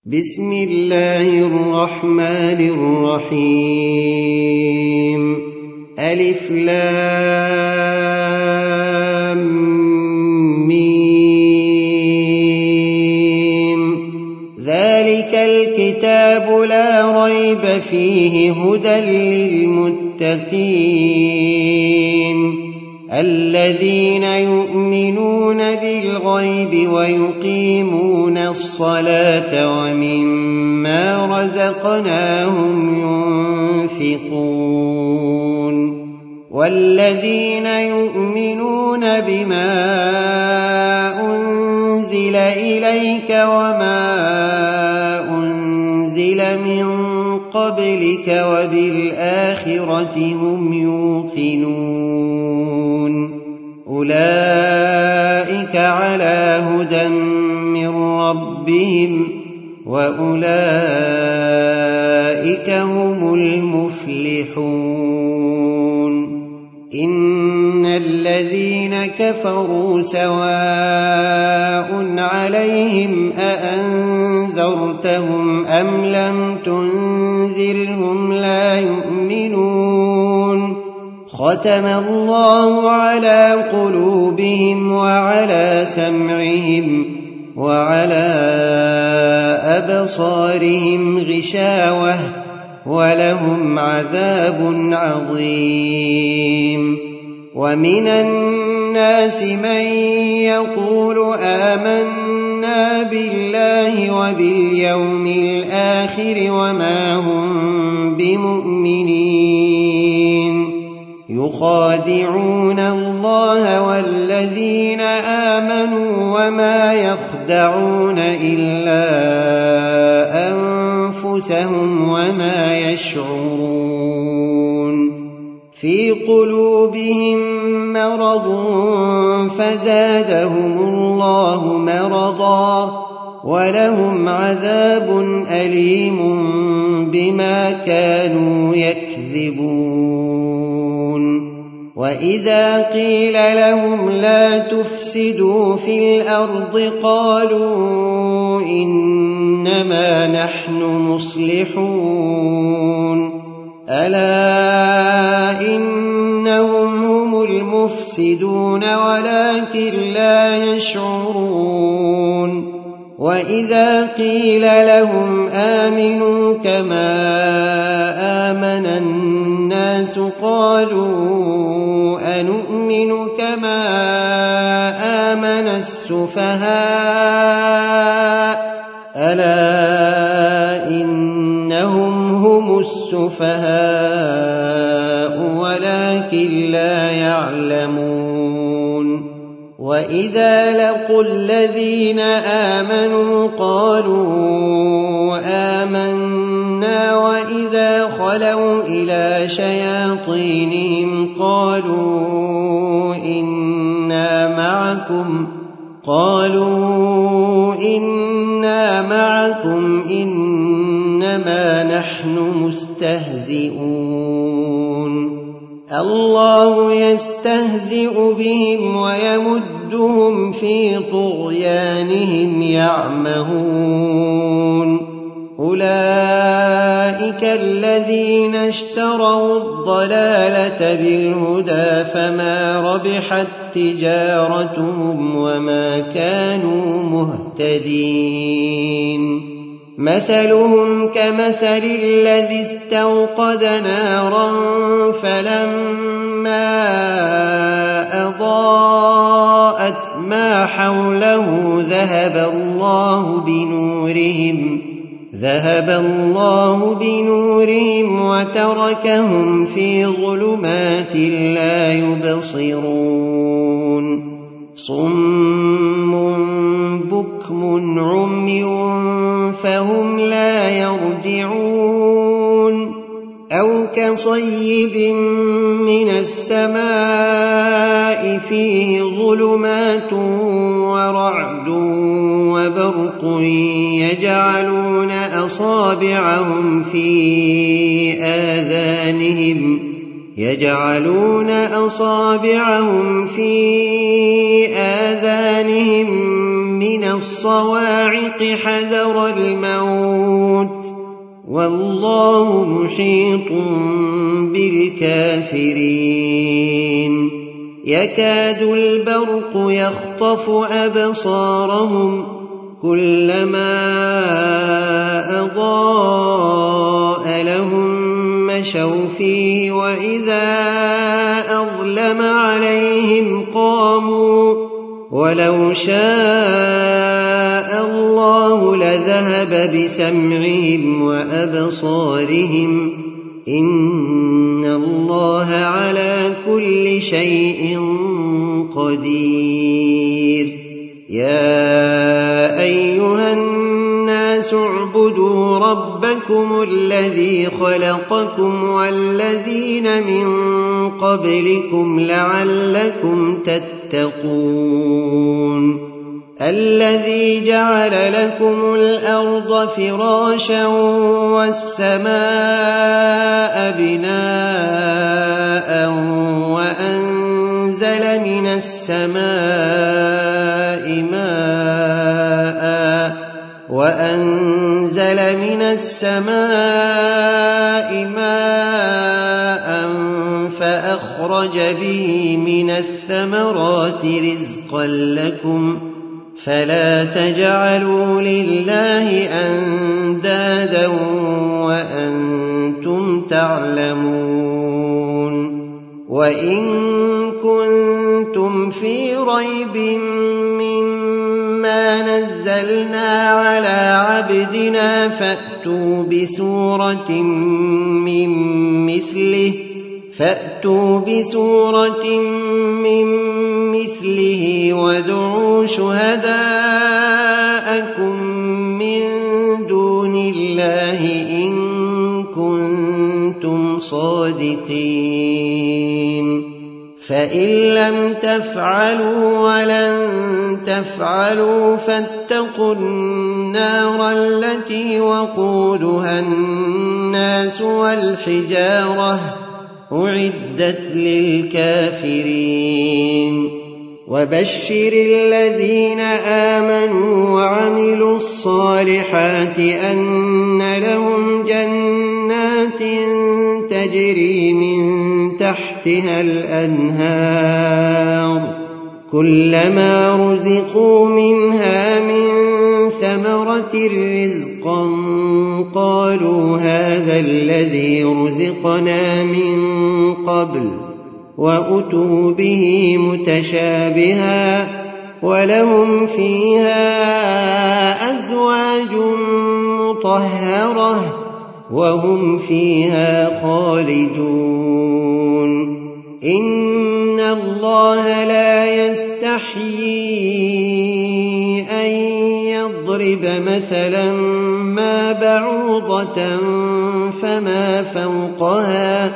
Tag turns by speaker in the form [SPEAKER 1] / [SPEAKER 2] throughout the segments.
[SPEAKER 1] بسم الله الرحمن الرحيم ألف لام ميم ذلك الكتاب لا ريب فيه هدى للمتقين الذين يؤمنون بالغيب ويقيمون الصلاة ومما رزقناهم ينفقون والذين يؤمنون بما أنزل إليك وما أنزل من قبلك وبالآخرة هم يوقنون أولئك على هدى من ربهم وأولئك هم المفلحون إن الذين كفروا سواء عليهم أأنذرتهم أم لم تنذرهم لا يؤمنون ختم الله على قلوبهم وعلى سمعهم وعلى أبصارهم غشاوة ولهم عذاب عظيم ومن الناس من يقول آمنا بالله وباليوم الآخر وما هم بمؤمنين يخادعون الله والذين آمنوا وما يخدعون إلا أنفسهم وما يشعرون في قلوبهم مرض فزادهم الله مرضا ولهم عذاب أليم بما كانوا يكذبون وإذا قيل لهم لا تفسدوا في الأرض قالوا إنما نحن مصلحون ألا إنهم هم المفسدون ولكن لا يشعرون وإذا قيل لهم آمنوا كما آمن الناس قالوا أنؤمن كما آمن السفهاء ألا إنهم هم السفهاء ولكن لا يعلمون وإذا لقوا الذين آمنوا قالوا آمنا وإذا خلوا إلى شياطينهم قالوا إنا معكم إنما نحن مستهزئون الله يستهزئ بهم ويمدهم في طغيانهم يعمهون أولئك الذين اشتروا الضلالة بالهدى فما ربحت تجارتهم وما كانوا مهتدين مثلهم كمثل الذي استوقد نارا فلما أضاءت ما حوله ذهب الله بنورهم وتركهم في ظلمات لا يبصرون صم بكم عمي فهم لا يرجعون أو كصيب من السماء فيه ظلمات ورعد وبرق يجعلون أصابعهم في آذانهم من الصواعق حذر الموت والله محيط بالكافرين يكاد البرق يخطف أبصارهم كلما أضاء لهم مشوا فيه وإذا أظلم عليهم قاموا ولو شاء الله لذهب بسمعهم وأبصارهم إن الله على كل شيء قدير يا أيها الناس اعبدوا ربكم الذي خلقكم والذين من قبلكم لعلكم تتقون الذي جعل لكم الأرض فراشا والسماء بناء وأنزل من السماء ماء فأخرج به من الثمرات رزقا لكم فلا تجعلوا لله أندادا وأنتم تعلمون وإن كنتم في ريب مما نزلنا على عبدنا فأتوا بسورة من مثله وادعوا شهداءكم من دون الله إن كنتم صادقين فإن لم تفعلوا ولن تفعلوا فاتقوا النار التي وقودها الناس والحجارة أعدت للكافرين وبشر الذين آمنوا وعملوا الصالحات أن لهم جنات تجري من تحتها الأنهار كلما رزقوا منها من ثمرة رزقا قالوا هذا الذي رزقنا من قبل وأتوا به متشابها ولهم فيها أزواج مطهرة وهم فيها خالدون إن الله لا يستحيي أن يضرب مثلا ما بعوضة فما فوقها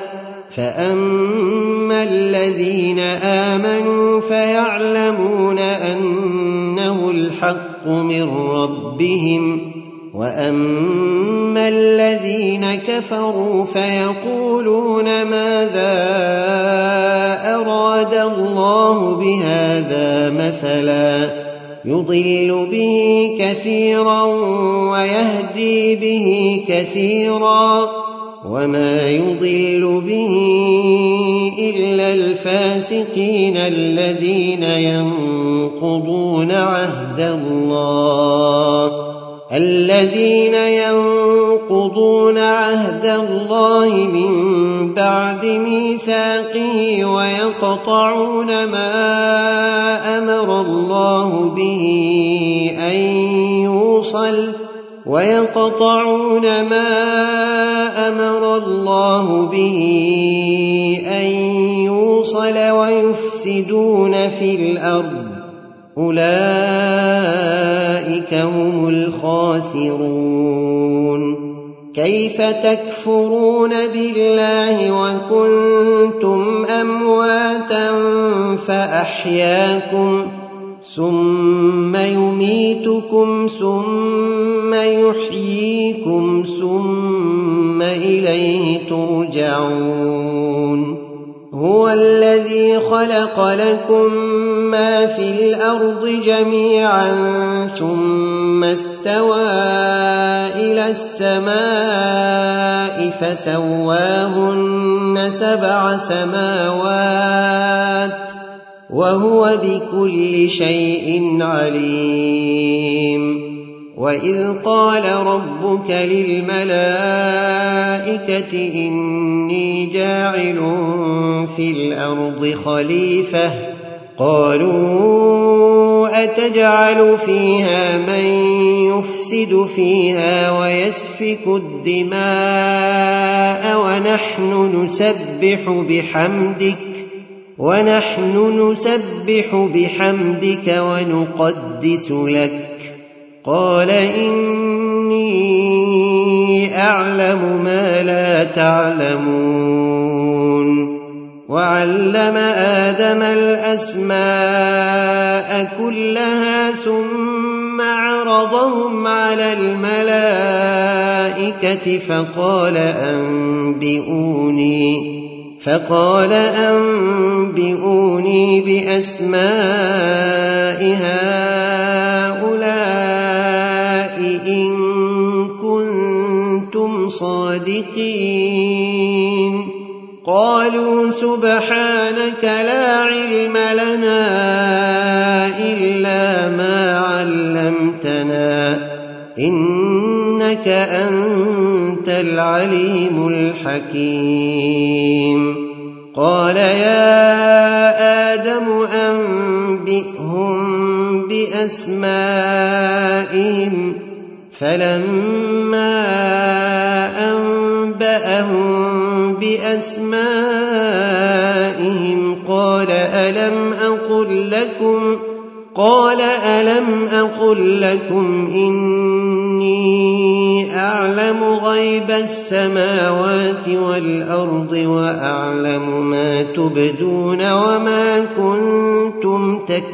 [SPEAKER 1] فأما الذين آمنوا فيعلمون أنه الحق من ربهم وأما الذين كفروا فيقولون ماذا أراد الله بهذا مثلا يضل به كثيرا ويهدي به كثيرا وما يضل به إلا الفاسقين الذين ينقضون عهد الله من بعد ميثاقه ويقطعون ما أمر الله به أن يوصل ويفسدون في الأرض أولئك هم الخاسرون كيف تكفرون بالله وكنتم أمواتا فأحياكم ثم يميتكم ثم يحييكم ثم إليه ترجعون هو هو الذي خلق لكم ما في الأرض جميعا ثم استوى إلى السماء فسواهن 7 سماوات وهو بكل شيء عليم وإذ قال ربك للملائكة إني جاعل في الأرض خليفة قالوا أتجعل فيها من يفسد فيها ويسفك الدماء ونحن نسبح بحمدك ونقدس لك قال إني أعلم ما لا تعلمون وعلم آدم الأسماء كلها ثم عرضهم على الملائكة فقال أنبئوني بأسماء هؤلاء إن كنتم صادقين قالوا سبحانك لا علم لنا إلا ما علمتنا إنك أنت العليم الحكيم قال يا آدم أنبئهم بأسمائهم فلما أنبأهم بأسمائهم قال ألم أقل لكم إني أعلم غيب السماوات والأرض وأعلم ما تبدون وما كنتم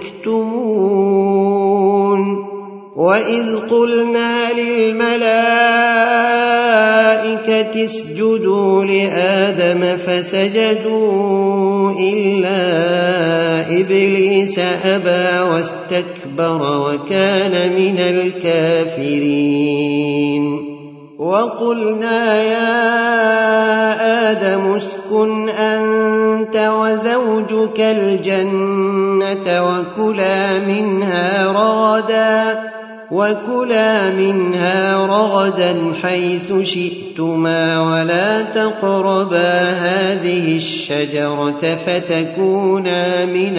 [SPEAKER 1] تكتمون وإذ قلنا للملائكة اسجدوا لآدم فسجدوا إلا إبليس أبى واستكبر وكان من الكافرين وقلنا يا آدم اسكن أنت وزوجك الجنة وكلا منها رغدا حيث شئتما ولا تقربا هذه الشجرة فتكونا من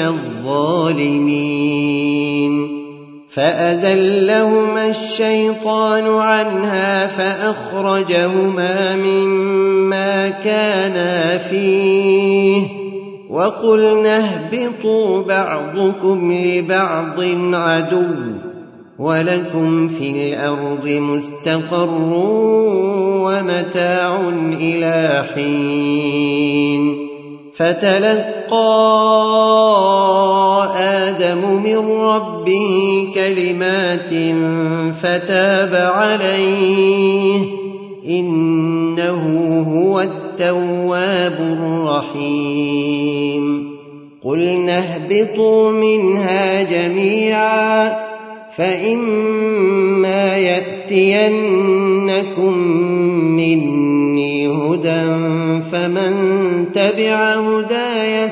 [SPEAKER 1] الظالمين فأزلهما الشيطان عنها فأخرجهما مما كانا فيه وقلنا اهبطوا بعضكم لبعض عدو ولكم في الأرض مستقر ومتاع إلى حين فتلقى آدم من ربه كلمات فتاب عليه إنه هو التواب الرحيم قلنا اهبطوا منها جميعا فإما يأتينكم مني هدى فمن تبع هداي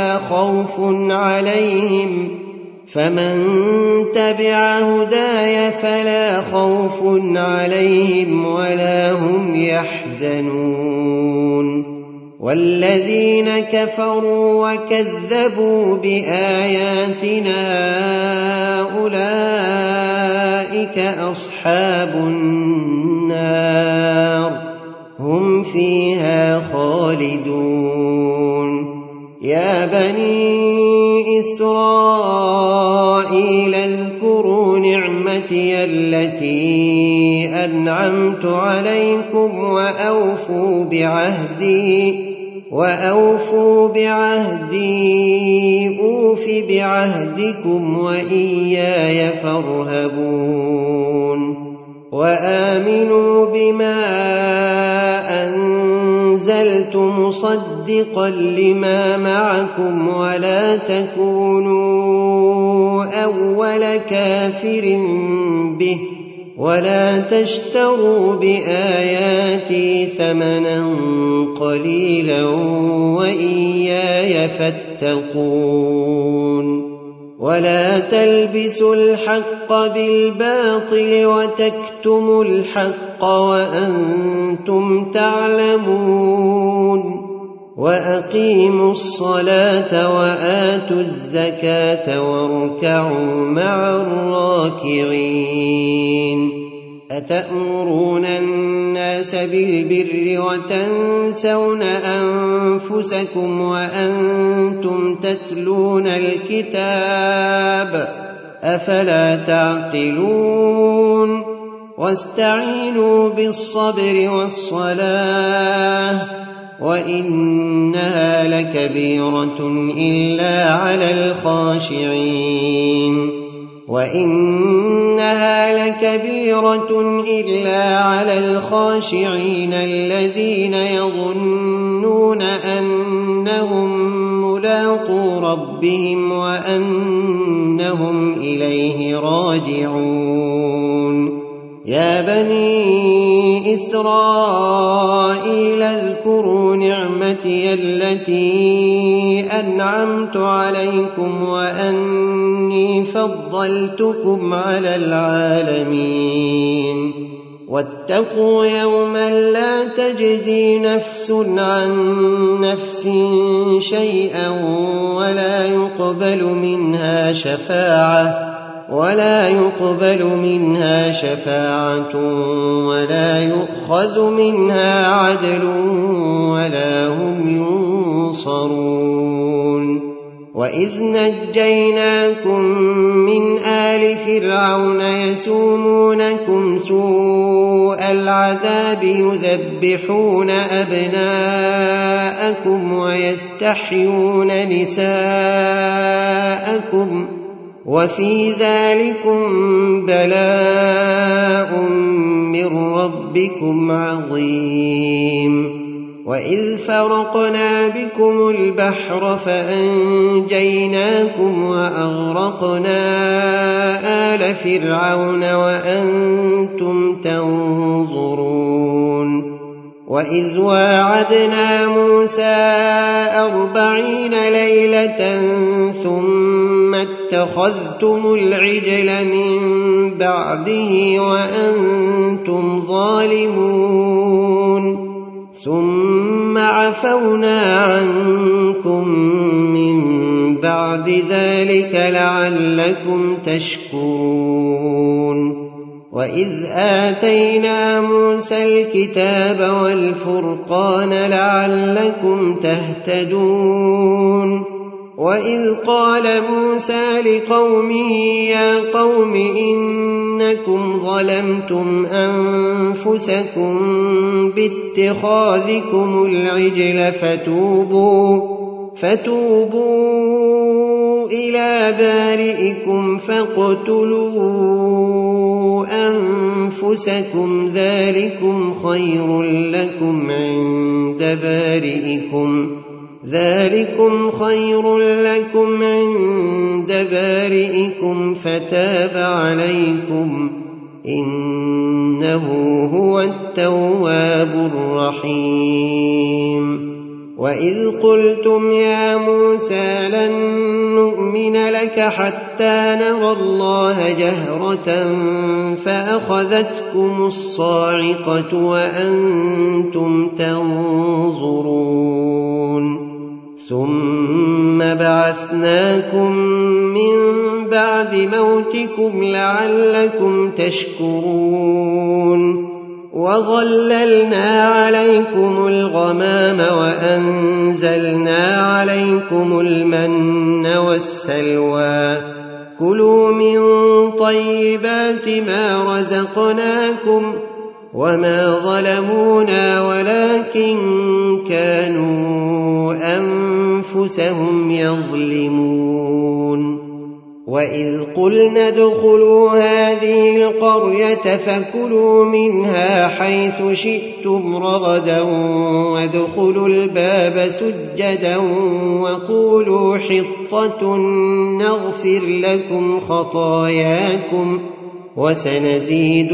[SPEAKER 1] فلا خوف عليهم ولا هم يحزنون والذين كفروا وكذبوا بآياتنا أولئك أصحاب النار هم فيها خالدون يا بني إسرائيل اذكروا نعمتي التي أنعمت عليكم وأوفوا بعهدي أوف بعهدكم وإياي فارهبون وآمنوا بما أنزلت أنزلت مصدقا لما معكم ولا تكونوا أول كافر به ولا تشتروا بآياتي ثمنا قليلا وإياي فاتقون ولا تلبسوا الحق بالباطل وتكتموا الحق وأنتم تعلمون وأقيموا الصلاة وآتوا الزكاة واركعوا مع الراكعين أتأمرون الناس بالبر وتنسون أنفسكم وأنتم تتلون الكتاب أفلا تعقلون واستعينوا بالصبر والصلاة وإنها لكبيرة إلا على الخاشعين الذين يظنون أنهم ملاقو ربهم وأنهم إليه راجعون يا بني إسرائيل اذكروا نعمتي التي أنعمت عليكم وأني فضلتكم على العالمين واتقوا يوما لا تجزي نفس عن نفس شيئا ولا يقبل منها شفاعة ولا يؤخذ منها عدل ولا هم ينصرون وإذ نجيناكم من آل فرعون يسومونكم سوء العذاب يذبحون أبناءكم ويستحيون نساءكم وفي ذلكم بلاء من ربكم عظيم وإذ فرقنا بكم البحر فأنجيناكم وأغرقنا آل فرعون وأنتم تنظرون وإذ واعدنا موسى 40 ليلة ثم اتخذتم العجل من بعده وأنتم ظالمون ثم عفونا عنكم من بعد ذلك لعلكم تشكرون وإذ آتينا موسى الكتاب والفرقان لعلكم تهتدون وإذ قال موسى لقومه يا قوم إنكم ظلمتم أنفسكم باتخاذكم العجل فتوبوا إلى بارئكم فاقتلوا أنفسكم ذلكم خير لكم عند بارئكم فتاب عليكم إنه هو التواب الرحيم وإذ قلتم يا موسى لن نؤمن لك حتى نرى الله جهرة فأخذتكم الصاعقة وأنتم تنظرون ثم بعثناكم من بعد موتكم لعلكم تشكرون وظللنا عليكم الغمام وأنزلنا عليكم المن والسلوى كلوا من طيبات ما رزقناكم وما ظلمونا ولكن كانوا أنفسهم يظلمون وإذ قلنا ادخلوا هذه القرية فكلوا منها حيث شئتم رغدا وادخلوا الباب سجدا وقولوا حطة نغفر لكم خطاياكم وسنزيد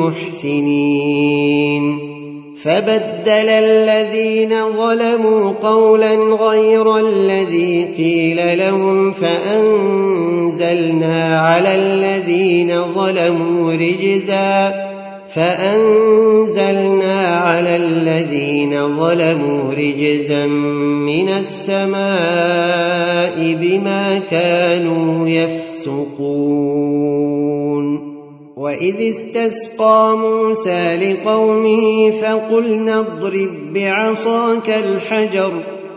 [SPEAKER 1] المحسنين فبدل الذين ظلموا قولا غير الذي قيل لهم فأنزلنا على الذين ظلموا رجزا من السماء بما كانوا يفسقون وإذ استسقى موسى لقومه فقلنا اضرب بعصاك الحجر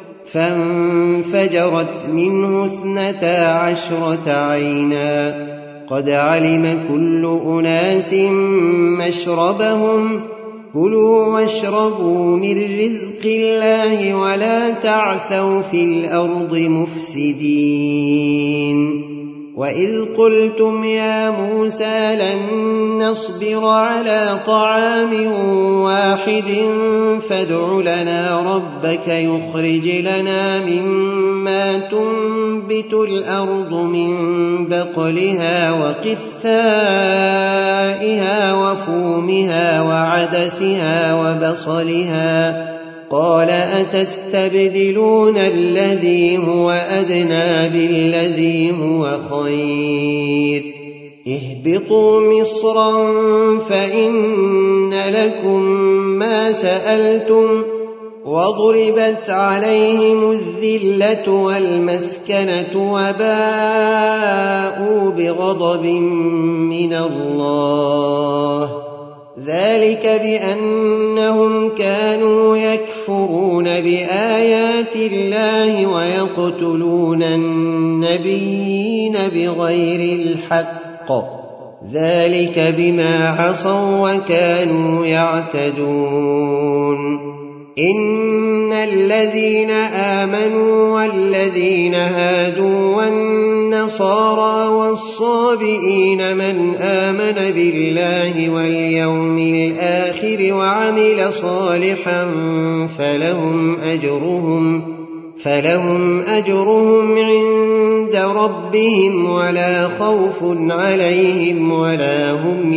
[SPEAKER 1] فانفجرت منه 12 عينا قد علم كل أناس مشربهم كلوا واشربوا من رزق الله ولا تعثوا في الأرض مفسدين وإذ قلتم يا موسى لن نصبر على طعام واحد فادع لنا ربك يخرج لنا مما تنبت الأرض من بقلها وقثائها وفومها وعدسها وبصلها قال أتستبدلون الذي هو أدنى بالذي هو خير اهبطوا مصرا فإن لكم ما سألتم وضربت عليهم الذلة والمسكنة وباءوا بغضب من الله ذلك بأنهم كانوا يكفرون بآيات الله ويقتلون النبيين بغير الحق ذلك بما عصوا وكانوا يعتدون إن الذين آمنوا والذين هادوا والنصارى والصابئين من آمن بالله واليوم الآخر وعمل صالحا فلهم أجرهم عند ربهم ولا خوف عليهم ولا هم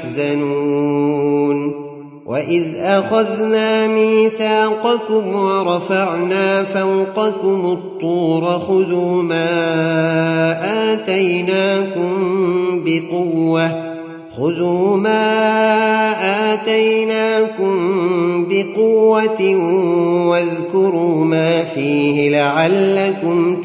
[SPEAKER 1] يحزنون وإذ أخذنا ميثاقكم ورفعنا فوقكم الطور خذوا ما آتيناكم بقوة واذكروا ما فيه لعلكم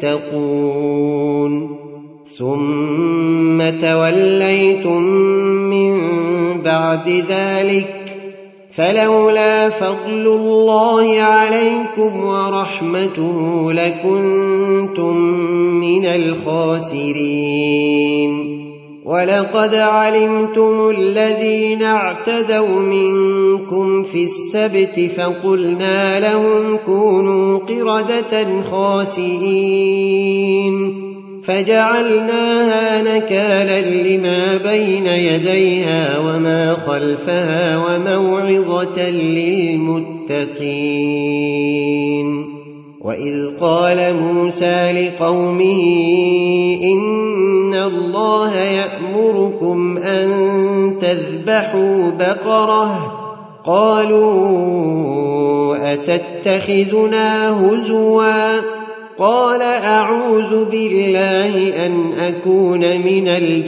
[SPEAKER 1] تتقون ثم توليتم من بعد ذلك فلولا فضل الله عليكم ورحمته لكنتم من الخاسرين ولقد علمتم الذين اعتدوا منكم في السبت فقلنا لهم كونوا قردة خاسئين فجعلناها نكالا لما بين يديها وما خلفها وموعظة للمتقين وإذ قال موسى لقومه إن الله يأمركم أن تذبحوا بقرة قالوا أتتخذنا هزوا قال أعوذ بالله أن أكون من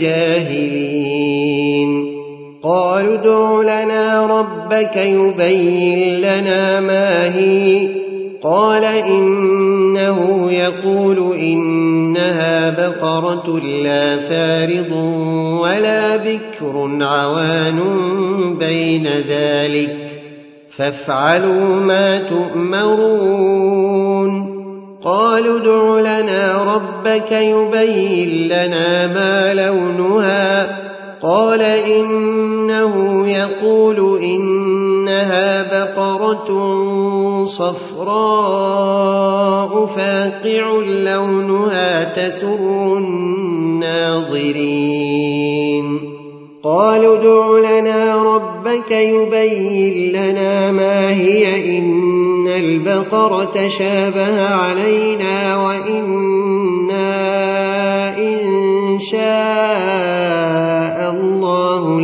[SPEAKER 1] الجاهلين قالوا ادع لنا ربك يبين لنا ما هي قال إنه يقول إنها بقرة لا فارض ولا بكر عوان بين ذلك فافعلوا ما تؤمرون قالوا ادع لنا ربك يبين لنا ما لونها قال إنه يقول إنها بقرة بقرة صفراء فاقع لونها تسر الناظرين قالوا ادع لنا ربك يبين لنا ما هي إن البقرة شابه علينا وإنا إن شاء الله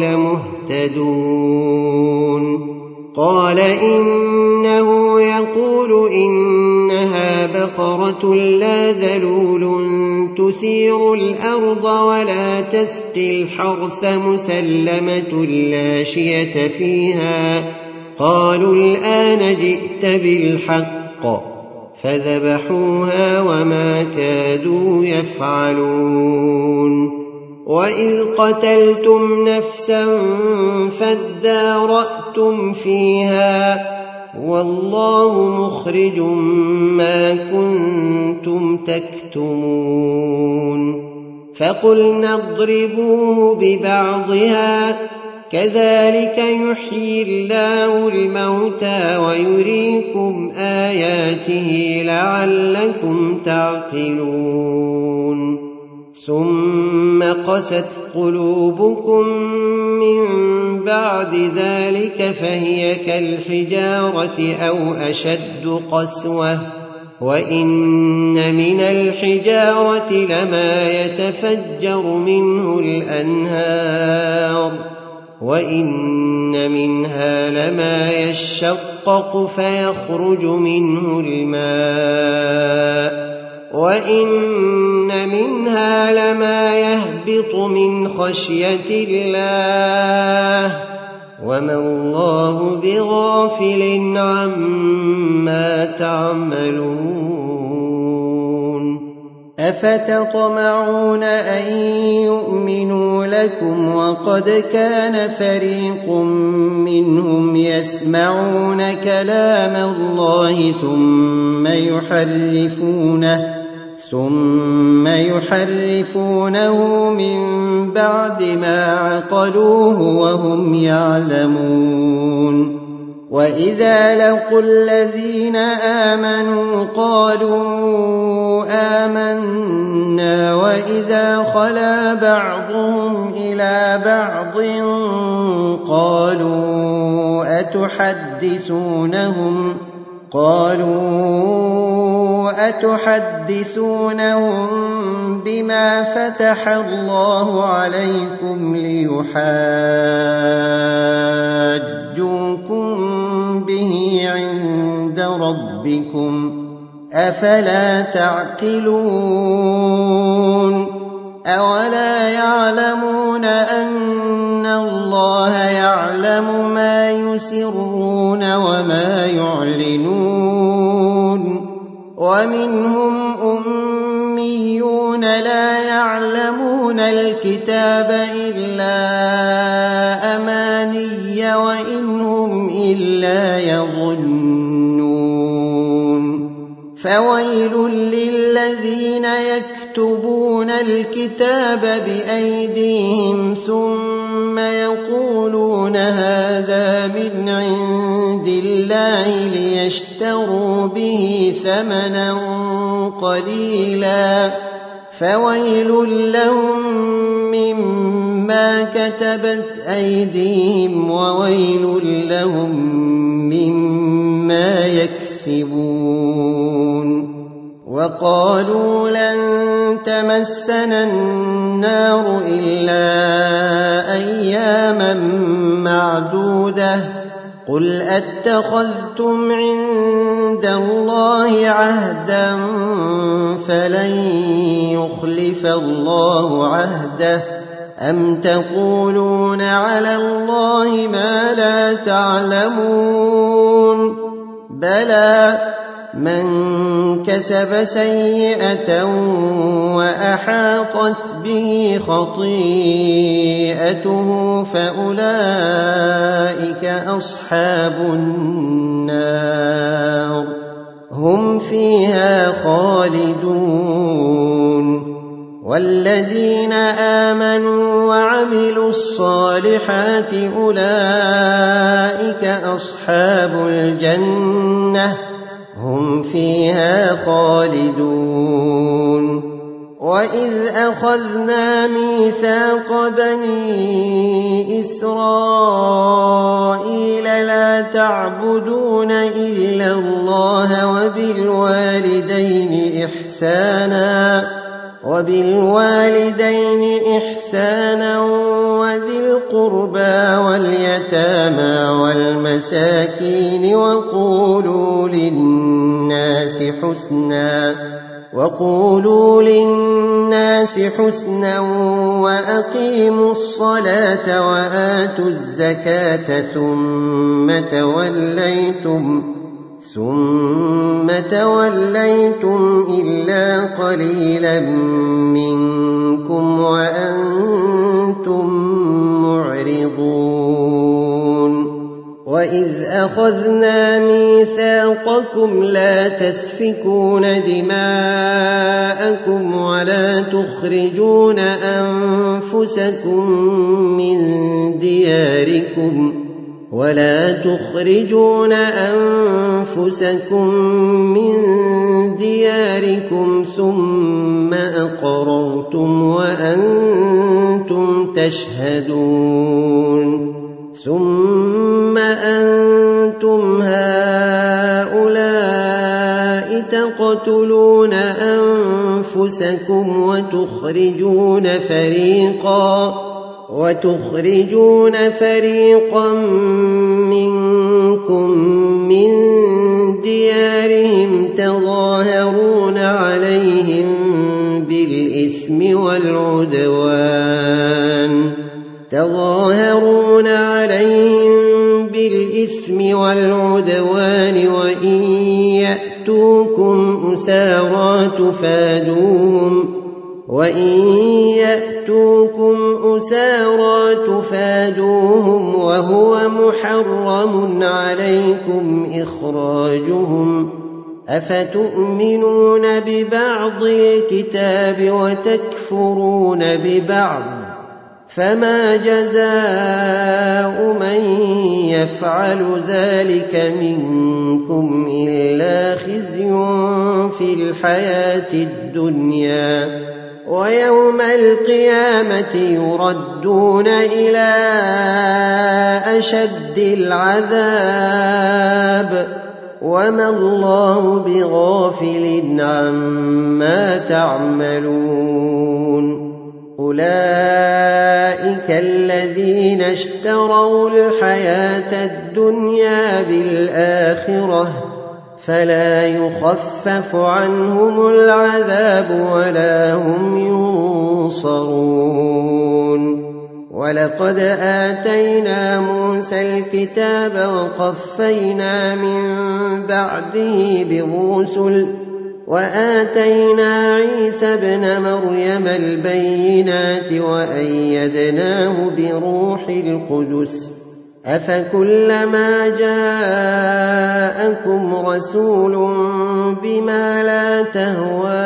[SPEAKER 1] لمهتدون قال إنه يقول إنها بقرة لا ذلول تثير الأرض ولا تسقي الحرث مسلمة لا شية فيها قالوا الآن جئت بالحق فذبحوها وما كادوا يفعلون وإذ قتلتم نفسا فادارأتم فيها والله مخرج ما كنتم تكتمون فقلنا اضربوه ببعضها كذلك يحيي الله الموتى ويريكم آياته لعلكم تعقلون ثم قست قلوبكم من بعد ذلك فهي كالحجارة أو أشد قسوة وإن من الحجارة لما يتفجر منه الأنهار وإن منها لما يشقق فيخرج منه الماء وإن منها لما يهبط من خشية الله وما الله بغافل عما تعملون أفتطمعون أن يؤمنوا لكم وقد كان فريق منهم يسمعون كلام الله ثم يحرفونه من بعد ما عقلوه وهم يعلمون وإذا لقوا الذين آمنوا قالوا آمنا وإذا خلا بعضهم إلى بعض قالوا أتحدثونهم بما فتح الله عليكم ليحاجوكم به عند ربكم أفلا تعقلون أولا يعلمون أن الله يعلم ما يسرون وما يعلنون ومنهم أميون لا يعلمون الكتاب إلا أماني وإن هم إلا يظنون فويل للذين يكتبون الكتاب بأيديهم ثم يقولون هذا من عند الله ليشتروا به ثمنا قليلا فويل لهم مما كتبت أيديهم وويل لهم مما يكسبون وقالوا لن تمسنا النار إلا أياما معدودة قل أتخذتم عند الله عهدا فلن يخلف الله عهده أم تقولون على الله ما لا تعلمون بلى من كسب سيئة وأحاطت به خطيئته فأولئك أصحاب النار هم فيها خالدون والذين آمنوا وعملوا الصالحات أولئك أصحاب الجنة هم فيها خالدون وإذ أخذنا ميثاق بني إسرائيل لا تعبدون إلا الله وبالوالدين إحسانا وذي القربى واليتامى والمساكين وقولوا للناس حسنا وأقيموا الصلاة وآتوا الزكاة ثم توليتم إلا قليلا منكم وأنتم معرضون وإذ أخذنا ميثاقكم لا تسفكون دماءكم ولا تخرجون أنفسكم من دياركم ثم أقررتم وأنتم تشهدون ثم أنتم هؤلاء تقتلون أنفسكم وتخرجون فريقا منكم من ديارهم تظاهرون عليهم بالإثم والعدوان وإن يأتوكم أسارى تفادوهم وهو محرم عليكم إخراجهم أفتؤمنون ببعض الكتاب وتكفرون ببعض فما جزاء من يفعل ذلك منكم إلا خزي في الحياة الدنيا ويوم القيامة يردون إلى أشد العذاب وما الله بغافل عما تعملون أولئك الذين اشتروا الحياة الدنيا بالآخرة فلا يخفف عنهم العذاب ولا هم ينصرون ولقد آتينا موسى الكتاب وقفينا من بعده بالرسل وآتينا عيسى ابن مريم البينات وأيدناه بروح القدس أفكلما جاءكم رسول بما لا تهوى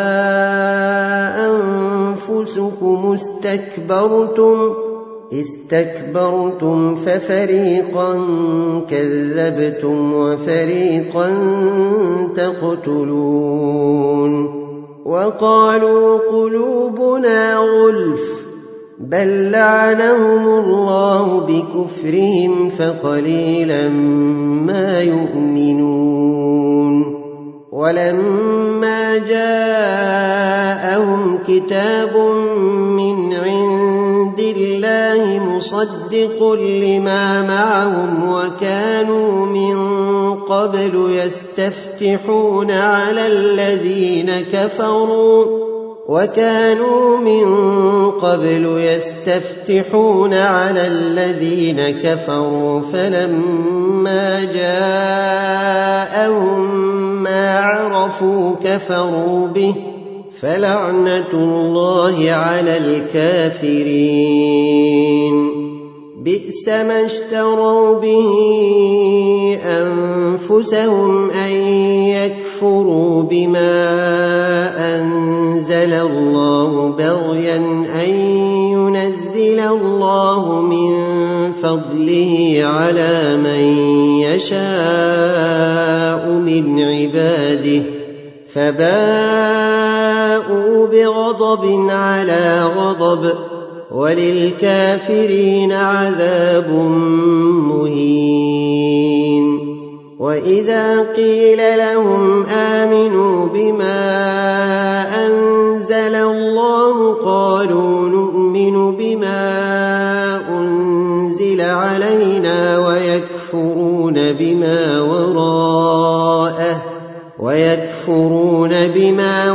[SPEAKER 1] أنفسكم استكبرتم ففريقا كذبتم وفريقا تقتلون وقالوا قلوبنا غلف بل لعنهم الله بكفرهم فقليلا ما يؤمنون ولما جاءهم كتاب من عند الله مصدق لما معهم وكانوا من قبل يستفتحون على الذين كفروا فلما جاءهم ما عرفوا كفروا به فلعنة الله على الكافرين بئس ما اشتروا به أنفسهم أن يكفروا بما أنزل أنزل الله بغيا أن ينزل الله من فضله على من يشاء من عباده فباءوا بغضب على غضب وللكافرين عذاب مهين. وإذا قيل لهم آمنوا بما أنزل الله قالوا نؤمن بما أنزل علينا ويكفرون بما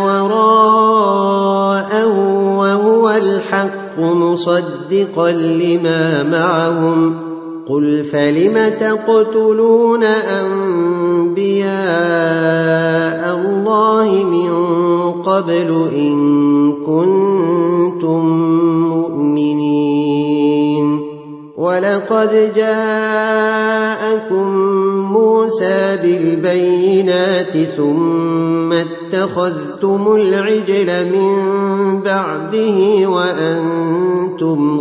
[SPEAKER 1] وراءه وهو الحق مصدقا لما معهم قل فلم تقتلون أنبياء الله من قبل إن كنتم مؤمنين ولقد جاءكم موسى بالبينات ثم اتخذتم العجل من بعده وأنتم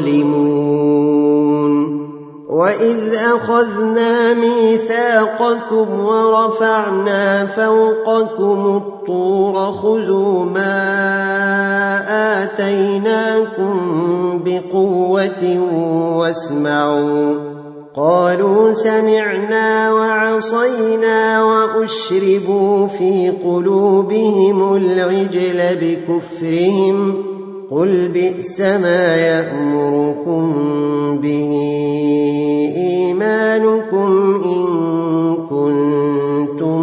[SPEAKER 1] ظالمون. وإذ أخذنا ميثاقكم ورفعنا فوقكم الطور خذوا ما آتيناكم بقوة واسمعوا قالوا سمعنا وعصينا وأشربوا في قلوبهم العجل بكفرهم قل بئس ما يأمركم به إيمانكم إن كنتم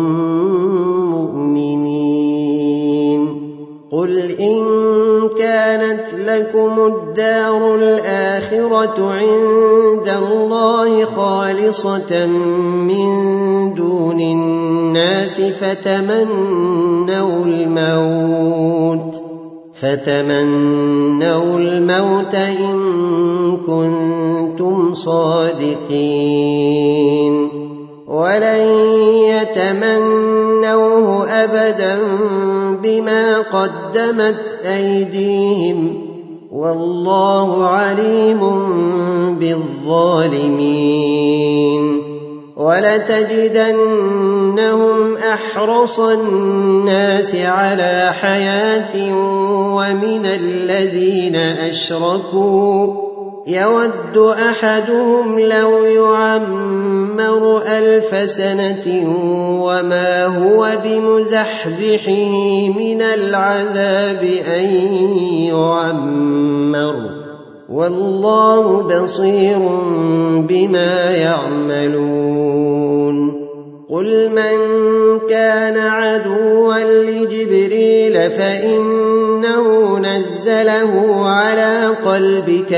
[SPEAKER 1] مؤمنين. قل إن كانت لكم الدار الآخرة عند الله خالصة من دون الناس فتمنوا الموت إن كنتم صادقين ولن يتمنوه أبدا بما قدمت أيديهم والله عليم بالظالمين. ولتجدنهم أحرص الناس على حياة ومن الذين أشركوا يود أحدهم لو يعمر 1000 سنة وما هو بمزحزحه من العذاب أن يعمر والله بصير بما يعملون. قل من كان عدوا لجبريل فإنه نزله على قلبك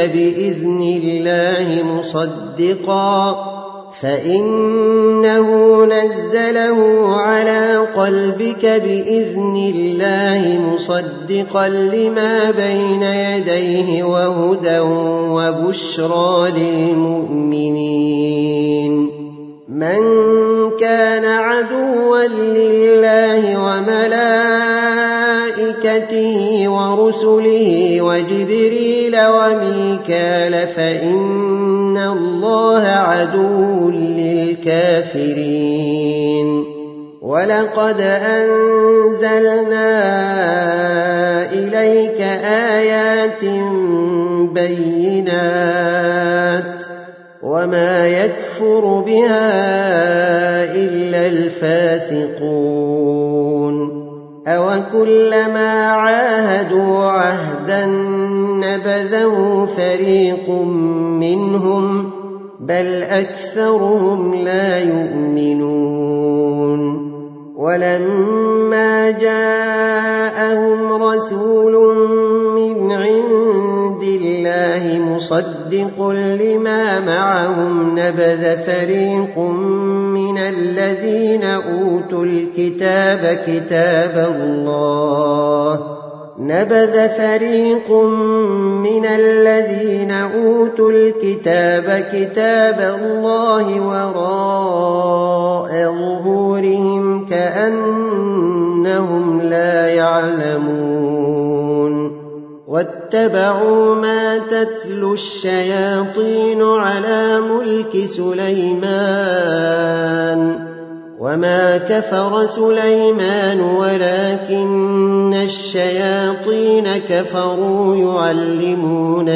[SPEAKER 1] بإذن الله مصدقا لما بين يديه وهدى وبشرى للمؤمنين. من كان عدوا لله وملائكته ورسله وجبريل وميكال فإن الله عدو للكافرين. ولقد أنزلنا إليك آيات بينات وما يكفر بها إلا الفاسقون. أوكلما عاهدوا عهدا نبذه فريق منهم بل أكثرهم لا يؤمنون. ولما جاءهم رسول من عند الله مصدق لما معهم نبذ فريق من الذين أوتوا الكتاب كتاب الله وراء ظهورهم كأنهم لا يعلمون. واتبعوا ما تتلو الشياطين على ملك سليمان وما كفر سليمان ولكن الشياطين كفروا يعلمون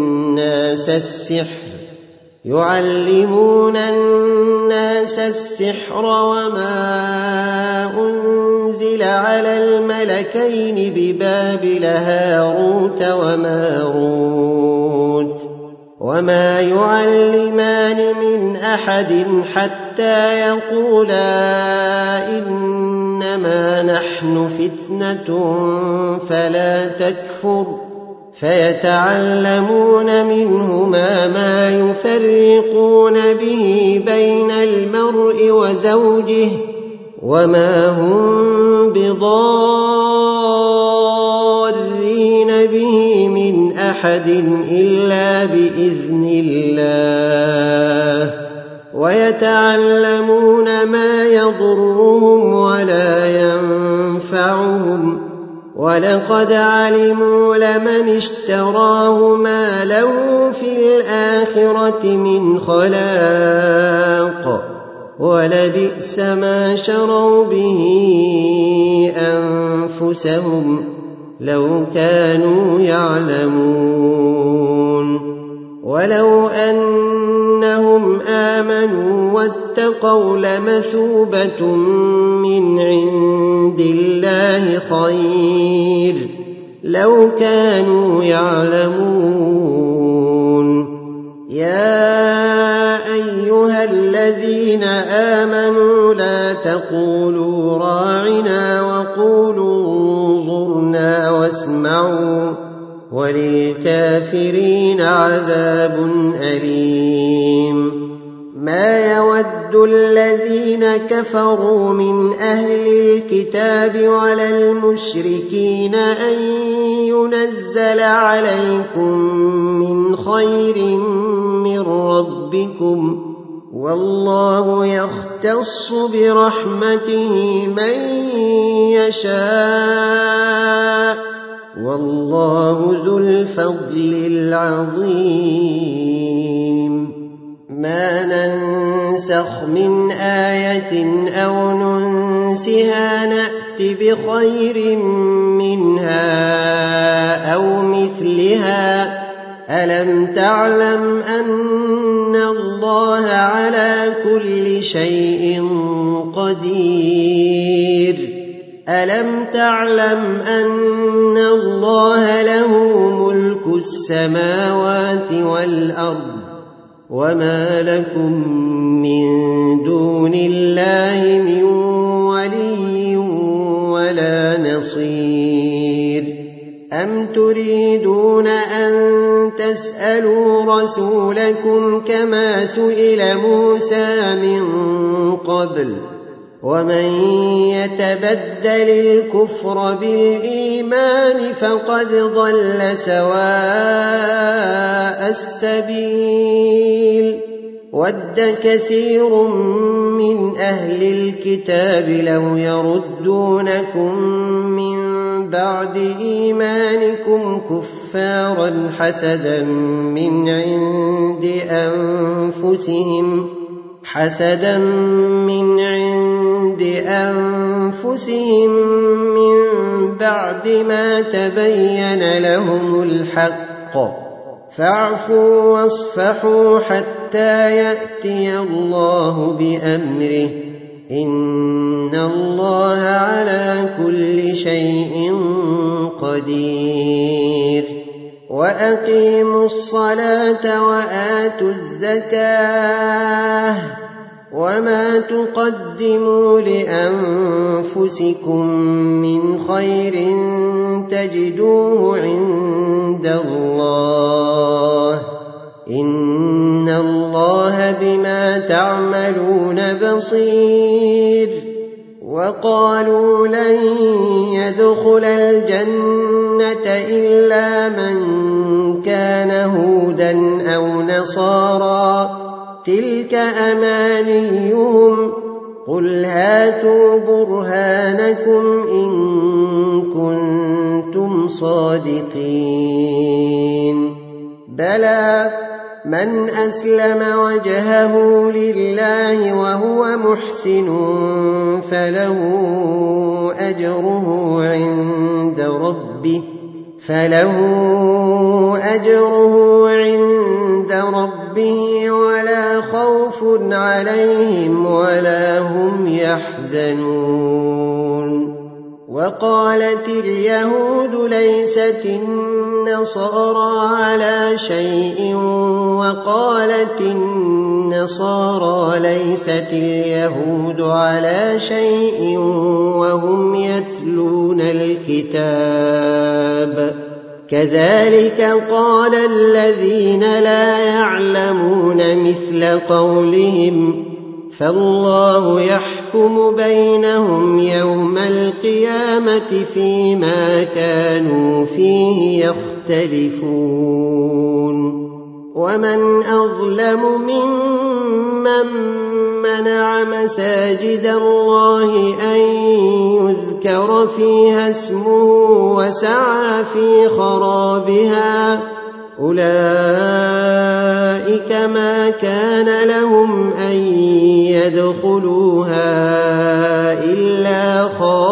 [SPEAKER 1] الناس السحر وما أنزل على الملكين ببابل هاروت وماروت وما يعلمان من أحد حتى يقولا إنما نحن فتنة فلا تكفر فيتعلمون منهما ما يفرقون به بين المرء وزوجه وما هم بضارين به من أحد إلا بإذن الله ويتعلمون ما يضرهم ولا ينفعهم ولقد علموا لمن اشتراه ما له في الآخرة من خلاق ولبئس ما شروا به أنفسهم لو كانوا يعلمون ولو أنهم آمنوا واتقوا لمثوبة من عند الله خير لو كانوا يعلمون يا أيها الذين آمنوا لا تقولوا راعنا وقولوا انظرنا واسمعوا وللكافرين عذاب أليم ما يود الذين كفروا من أهل الكتاب ولا المشركين أن ينزل عليكم من خير من ربكم والله يختص برحمته من يشاء والله ذو الفضل العظيم ما ننسخ من آية أو ننسها نأت بخير منها أو مثلها ألم تعلم أن الله على كل شيء قدير ألم تعلم أن الله له ملك السماوات والأرض وما لكم من دون الله من ولي ولا نصير أم تريدون أن تسألوا رسولكم كما سئل موسى من قبل ومن يتبدل الكفر بالإيمان فقد ضل سواء السبيل ود كثير من أهل الكتاب لو يردونكم من بعد إيمانكم كفارا حسدا من عند أنفسهم من بعد ما تبين لهم الحق فاعفوا واصفحوا حتى يأتي الله بأمره إن الله على كل شيء قدير وأقيموا الصلاة وآتوا الزكاة وما تقدموا لأنفسكم من خير تجدوه عند الله إن الله بما تعملون بصير وقالوا لن يدخل الجنة إلا من كان هودا أو نصارى تلك أمانيهم قل هاتوا برهانكم إن كنتم صادقين بلى من أسلم وجهه لله وهو محسن فله أجره عند ربه ولا خوف عليهم ولا هم يحزنون وقالت اليهود ليست النصارى على شيء وقالت النصارى ليست اليهود على شيء وهم يتلون الكتاب كذلك قال الذين لا يعلمون مثل قولهم فالله يحكم بينهم يوم القيامة فيما كانوا فيه يختلفون ومن أظلم ممن منع مساجد الله أن يذكر فيها اسمه وسعى في خرابها أولئك ما كان لهم أن يدخلوها إلا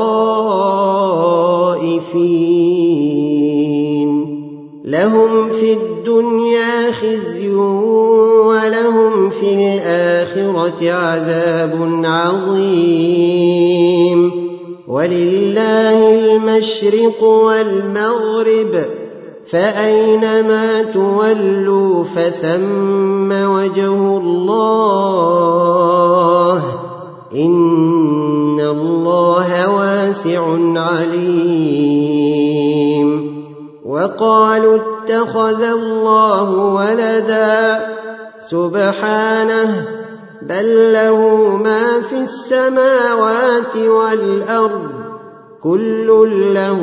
[SPEAKER 1] خائفين لهم في الدنيا خزي ولهم في الآخرة عذاب عظيم ولله المشرق والمغرب فأينما تولوا فثم وجه الله إن الله واسع عليم وقالوا اتخذ الله ولدا سبحانه بل له ما في السماوات والأرض كل له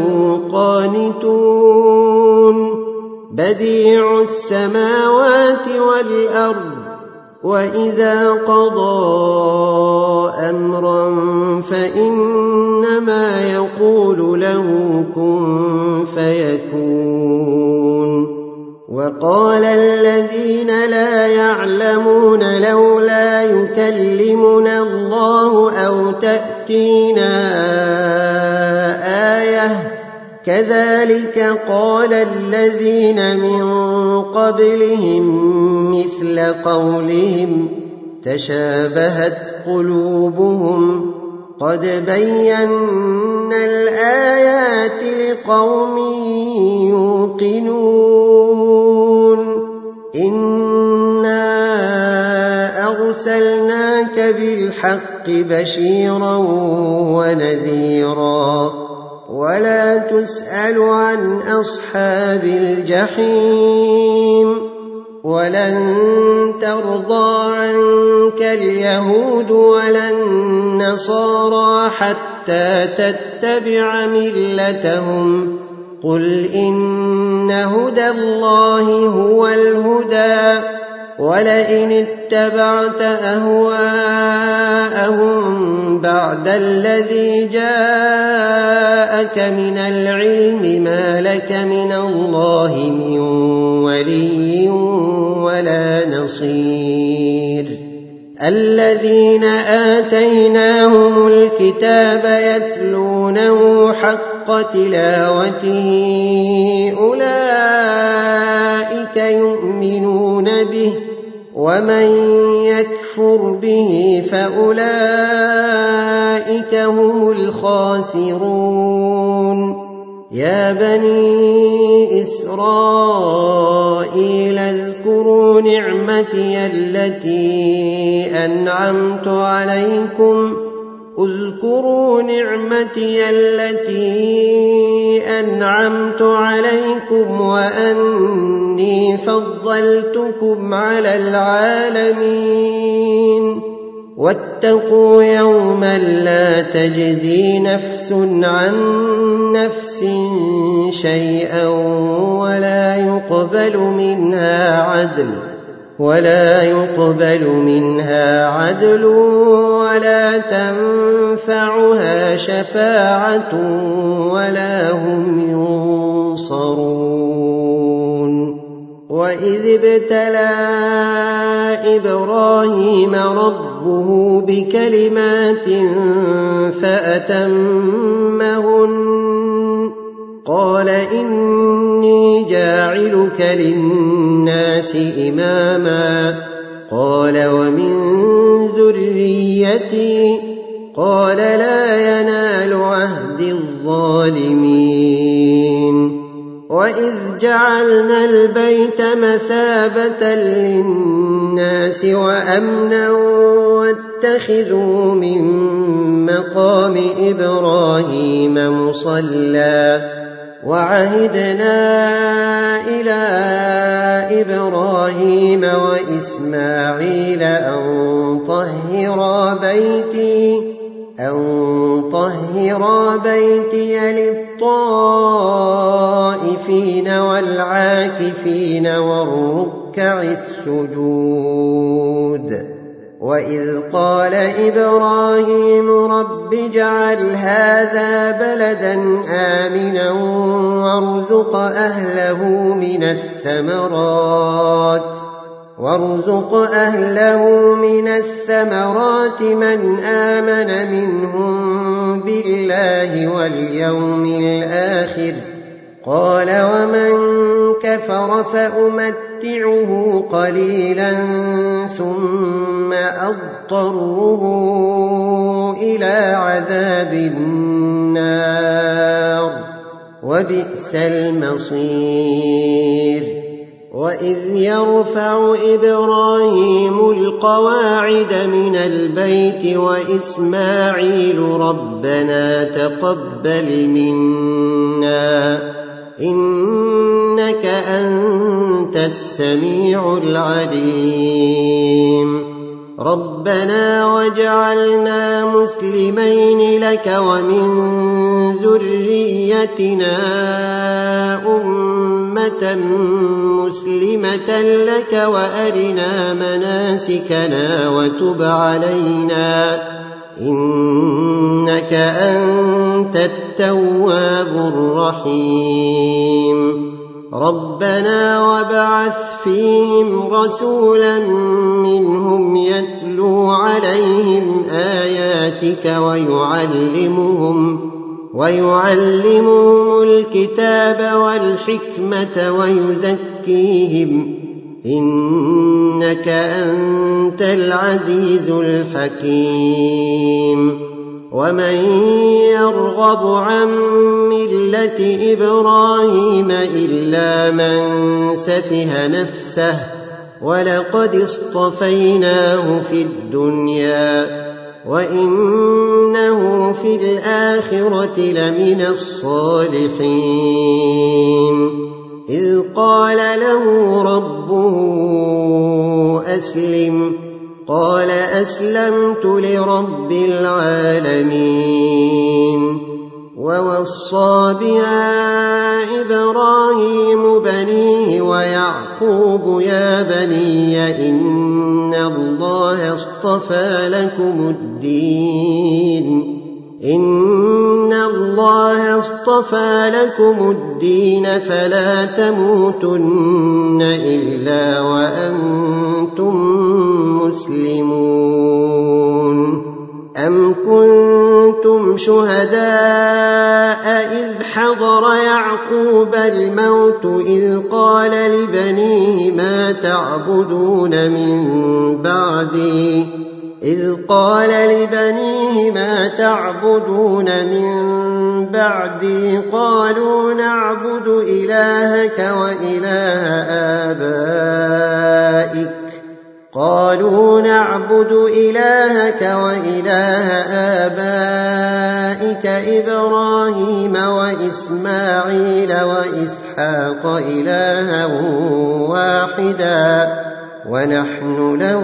[SPEAKER 1] قانتون بديع السماوات والأرض وإذا قضى أمرا فإنما يقول له كن فيكون وقال الذين لا يعلمون لولا يكلمنا الله أو تأتينا آية كذلك قال الذين من قبلهم مثل قولهم تشابهت قلوبهم قد بينا الآيات لقوم يوقنون إنا أرسلناك بالحق بشيرا ونذيرا ولا تسأل عن أصحاب الجحيم ولن ترضى عنك اليهود ولا النصارى حتى تتبع ملتهم قل إن هدى الله هو الهدى ولئن اتبعت أهواءهم بعد الذي جاءك من العلم ما لك من الله من ولي ولا نصير الذين آتيناهم الكتاب يتلونه حق تلاوته أولئك يؤمنون به ومن يكفر به فأولئك هم الخاسرون يا بني إسرائيل اذكروا نعمتي التي أنعمت عليكم وأني فضلتكم على العالمين واتقوا يوما لا تجزي نفس عن نفس شيئا ولا يقبل منها عدل ولا يقبل منها عدل ولا تنفعها شفاعة ولا هم ينصرون. وإذ ابتلى إبراهيم ربه بكلمات فأتمهن قال إني جاعلك للناس إماما قال ومن ذريتي قال لا ينال عهد الظالمين. وإذ جعلنا البيت مثابة للناس وأمنا واتخذوا من مقام إبراهيم مصلى وعهدنا إلى إبراهيم وإسماعيل أن طهرا بيتي للطائفين والعاكفين والركع السجود. وإذ قال إبراهيم رب اجعل هذا بلدا آمنا وارزق أهله من الثمرات من آمن منهم بالله واليوم الآخر قال ومن كفر فأمتعه قليلا ثم أضطره إلى عذاب النار وبئس المصير. وإذ يرفع إبراهيم القواعد من البيت وإسماعيل ربنا تقبل منا إنك أنت السميع العليم. ربنا واجعلنا مسلمين لك ومن ذريتنا أمة مسلمة لك وأرنا مناسكنا وتب علينا إنك أنت التواب الرحيم. ربنا وابعث فيهم رسولا منهم يتلو عليهم آياتك ويعلمهم الكتاب والحكمة ويزكيهم إنك أنت العزيز الحكيم. ومن يرغب عن ملة إبراهيم إلا من سفه نفسه ولقد اصطفيناه في الدنيا وإنه في الآخرة لمن الصالحين. إذ قال له ربه أسلم قال أسلمت لرب العالمين. ووصى بها إبراهيم بنيه ويعقوب يا بني إن الله اصطفى لكم الدين فلا تموتن إلا وأنتم مسلمون. أم كنتم شهداء إذ حضر يعقوب الموت إذ قال لبنيه ما تعبدون من بعدي قالوا نعبد إلهك وإله آبائك إبراهيم وإسماعيل وإسحاق إلها واحدا ونحن له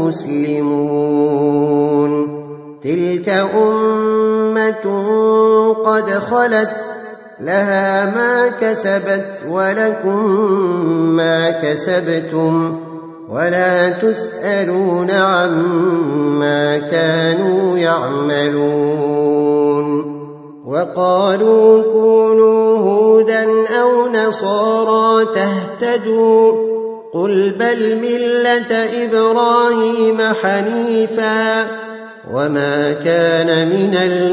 [SPEAKER 1] مسلمون. تلك أمة قد خلت لها ما كسبت ولكم ما كسبتم ولا تسألون عما كانوا يعملون وقالوا كونوا هودا أو نصارى تهتدوا قل بل ملة إبراهيم حنيفا وما كان من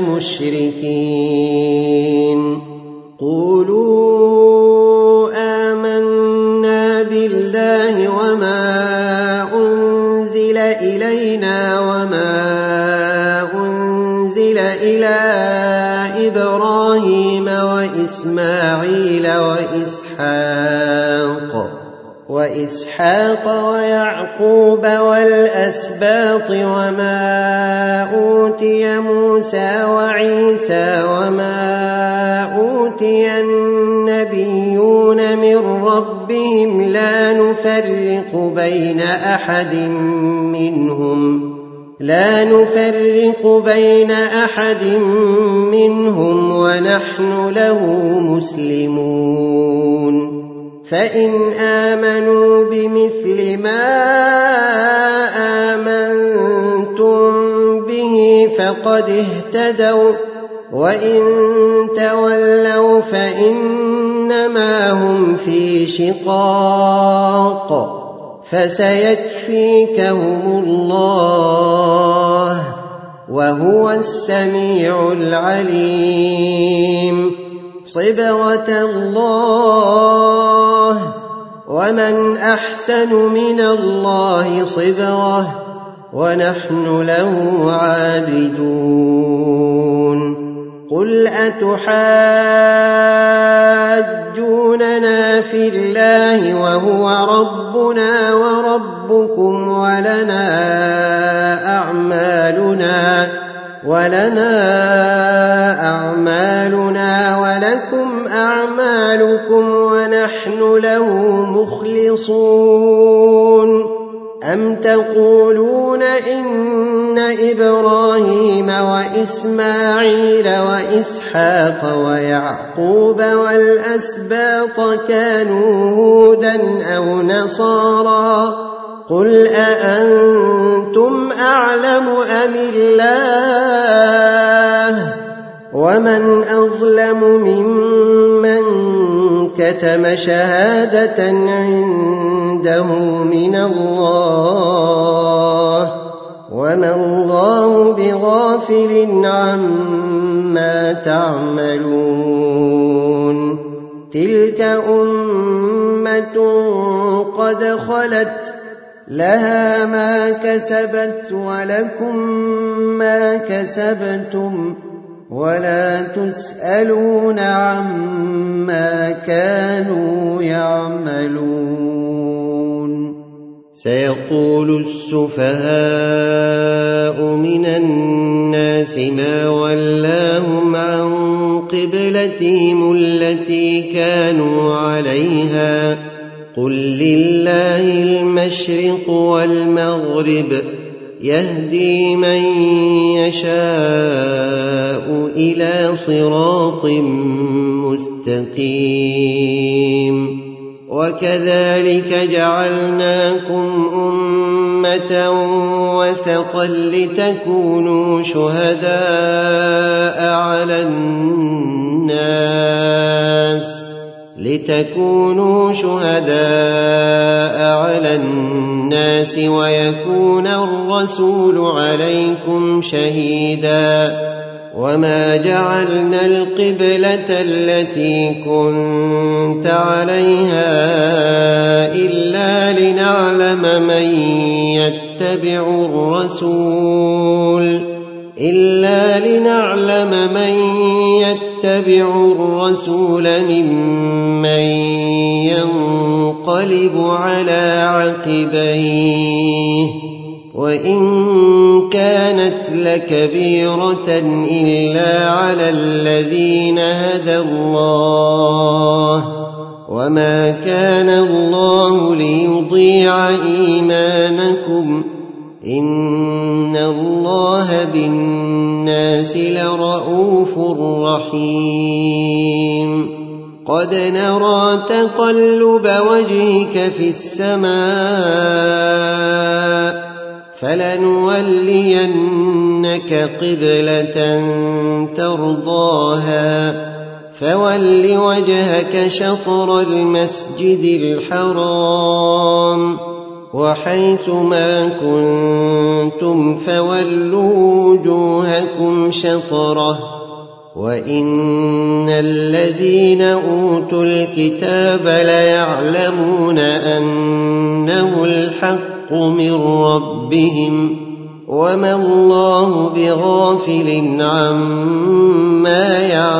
[SPEAKER 1] المشركين قولوا آمنا بالله وما أنزل إلينا وما أنزل إلى إبراهيم وإسماعيل وإسحاق ويعقوب والأسباط وما أوتي موسى وعيسى وما أوتي النبيون من ربهم لا نفرق بين أحد منهم ونحن له مسلمون فإن آمنوا بمثل ما آمنتم به فقد اهتدوا وإن تولوا فإنما هم في شقاق فسيكفيكهم الله وهو السميع العليم صبغة الله ومن أحسن من الله صبغة ونحن له عابدون قل أتحاجوننا في الله وهو ربنا وربكم ولنا أعمالنا ولكم أعمالكم ونحن له مخلصون أم تقولون إن إبراهيم وإسماعيل وإسحاق ويعقوب والأسباط كانوا هودا أو نصارى قل أأنتم أعلم أم الله ومن أظلم ممن كتم شهادة عنده من الله وما الله بغافل عما تعملون تلك أمة قد خلت لها ما كسبت ولكم ما كسبتم ولا تسألون عما كانوا يعملون سيقول السفهاء من الناس ما ولاهم عن قبلتهم التي كانوا عليها قل لله المشرق والمغرب يهدي من يشاء إلى صراط مستقيم وكذلك جعلناكم أمة وسطا لتكونوا شهداء على الناس ويكون الرسول عليكم شهيدا وما جعلنا القبلة التي كنت عليها إلا لنعلم من يتبع الرسول ممن ينقلب على عقبيه وإن كانت لكبيرة إلا على الذين هدى الله وما كان الله ليضيع إيمانكم إن الله بالناس لرءوف رحيم قد نرى تقلب وجهك في السماء فلنولينك قبلة ترضاها فول وجهك شطر المسجد الحرام وحيث ما كنتم فولوا وجوهكم شطره وإن الذين أوتوا الكتاب ليعلمون أنه الحق من ربهم وما الله بغافل عما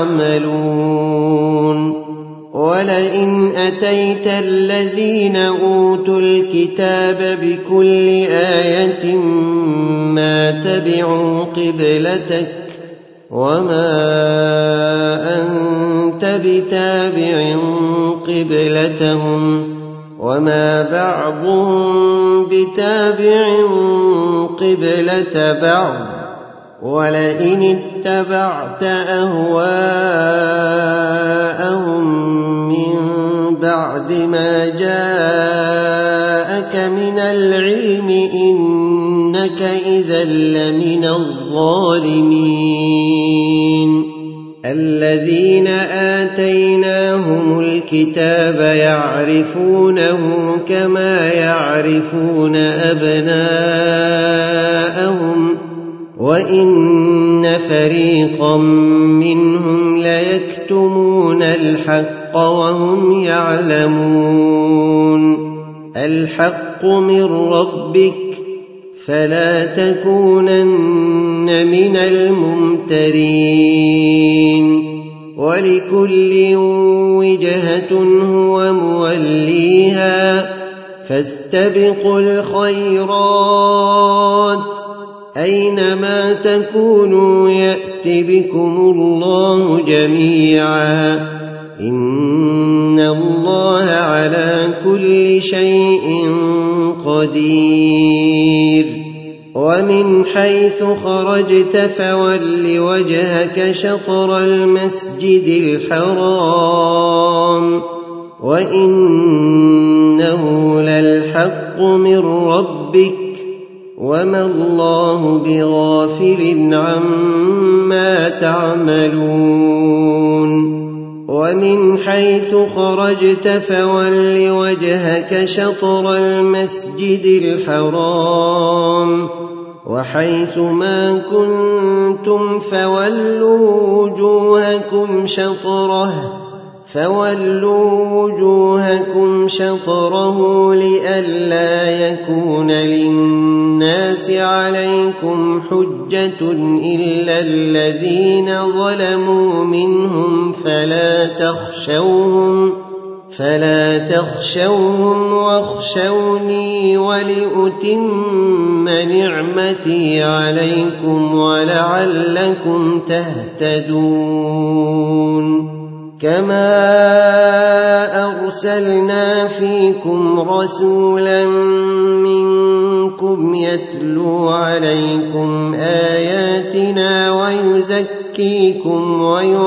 [SPEAKER 1] يعملون ولئن أتيت الذين أوتوا الكتاب بكل آية ما تبعوا قبلتك وما أنت بتابع قبلتهم وما بعضهم بتابع قبلة بعض ولئن اتبعت أهواءهم من بعد ما جاءك من العلم إنك إذا لمن الظالمين الذين آتيناهم الكتاب يعرفونه كما يعرفون أبناءهم وإن فريقا منهم ليكتمون الحق وهم يعلمون الحق من ربك فلا تكونن من الممترين ولكل وجهة هو موليها فاستبقوا الخيرات أينما تكونوا يأت بكم الله جميعا إن الله على كل شيء قدير ومن حيث خرجت فول وجهك شطر المسجد الحرام وإنه للحق من ربك وما الله بغافل عما تعملون ومن حيث خرجت فول وجهك شطر المسجد الحرام وحيث ما كنتم فولوا وجوهكم شطره لئلا يكون للناس عليكم حجة إلا الذين ظلموا منهم فلا تخشوهم واخشوني ولأتم نعمتي عليكم ولعلكم تهتدون كما أرسلنا فيكم رسولا منكم يتلو عليكم آياتنا ويزكيكم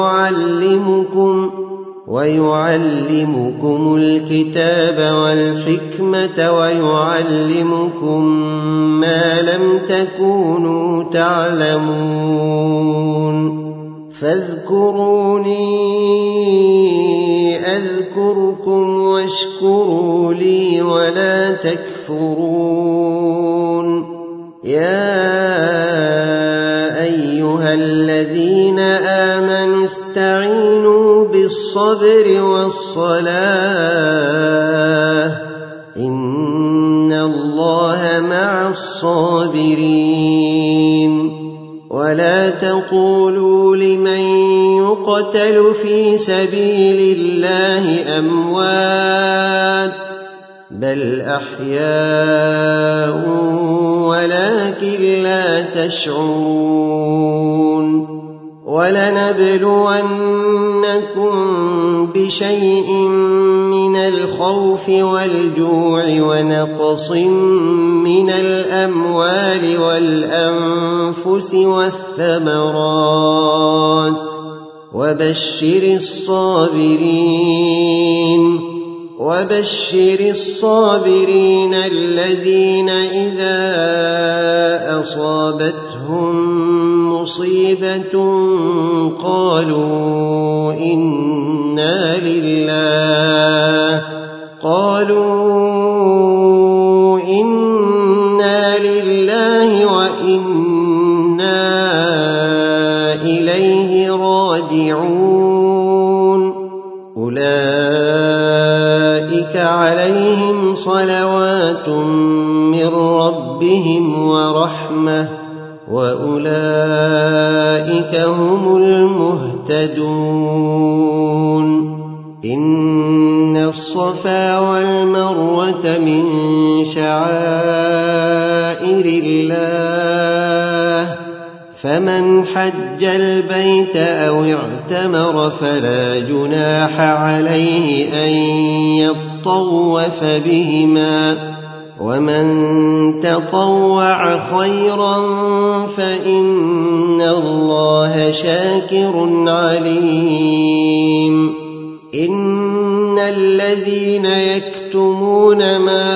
[SPEAKER 1] ويعلمكم الكتاب والحكمة ويعلمكم ما لم تكونوا تعلمون فاذكروني أذكركم واشكروا لي ولا تكفرون يا أيها الذين آمنوا استعينوا بالصبر والصلاة إن الله مع الصابرين ولا تقولوا لمن يقتل في سبيل الله أموات بل أحياء ولكن لا تشعرون ولنبلونكم بشيء من الخوف والجوع ونقص من الأموال والأنفس والثمرات وبشر الصابرين الذين إذا أصابتهم مصيبة قالوا إنا لله وإنا إليه راجعون أولئك عليهم صلوات من ربهم ورحمة وأولئك هم المهتدون إن الصفا والمروة من شعائر الله فمن حج البيت أو اعتمر فلا جناح عليه أن يطوف بهما ومن تطوع خيرا فإن الله شاكر عليم إن الذين يكتمون ما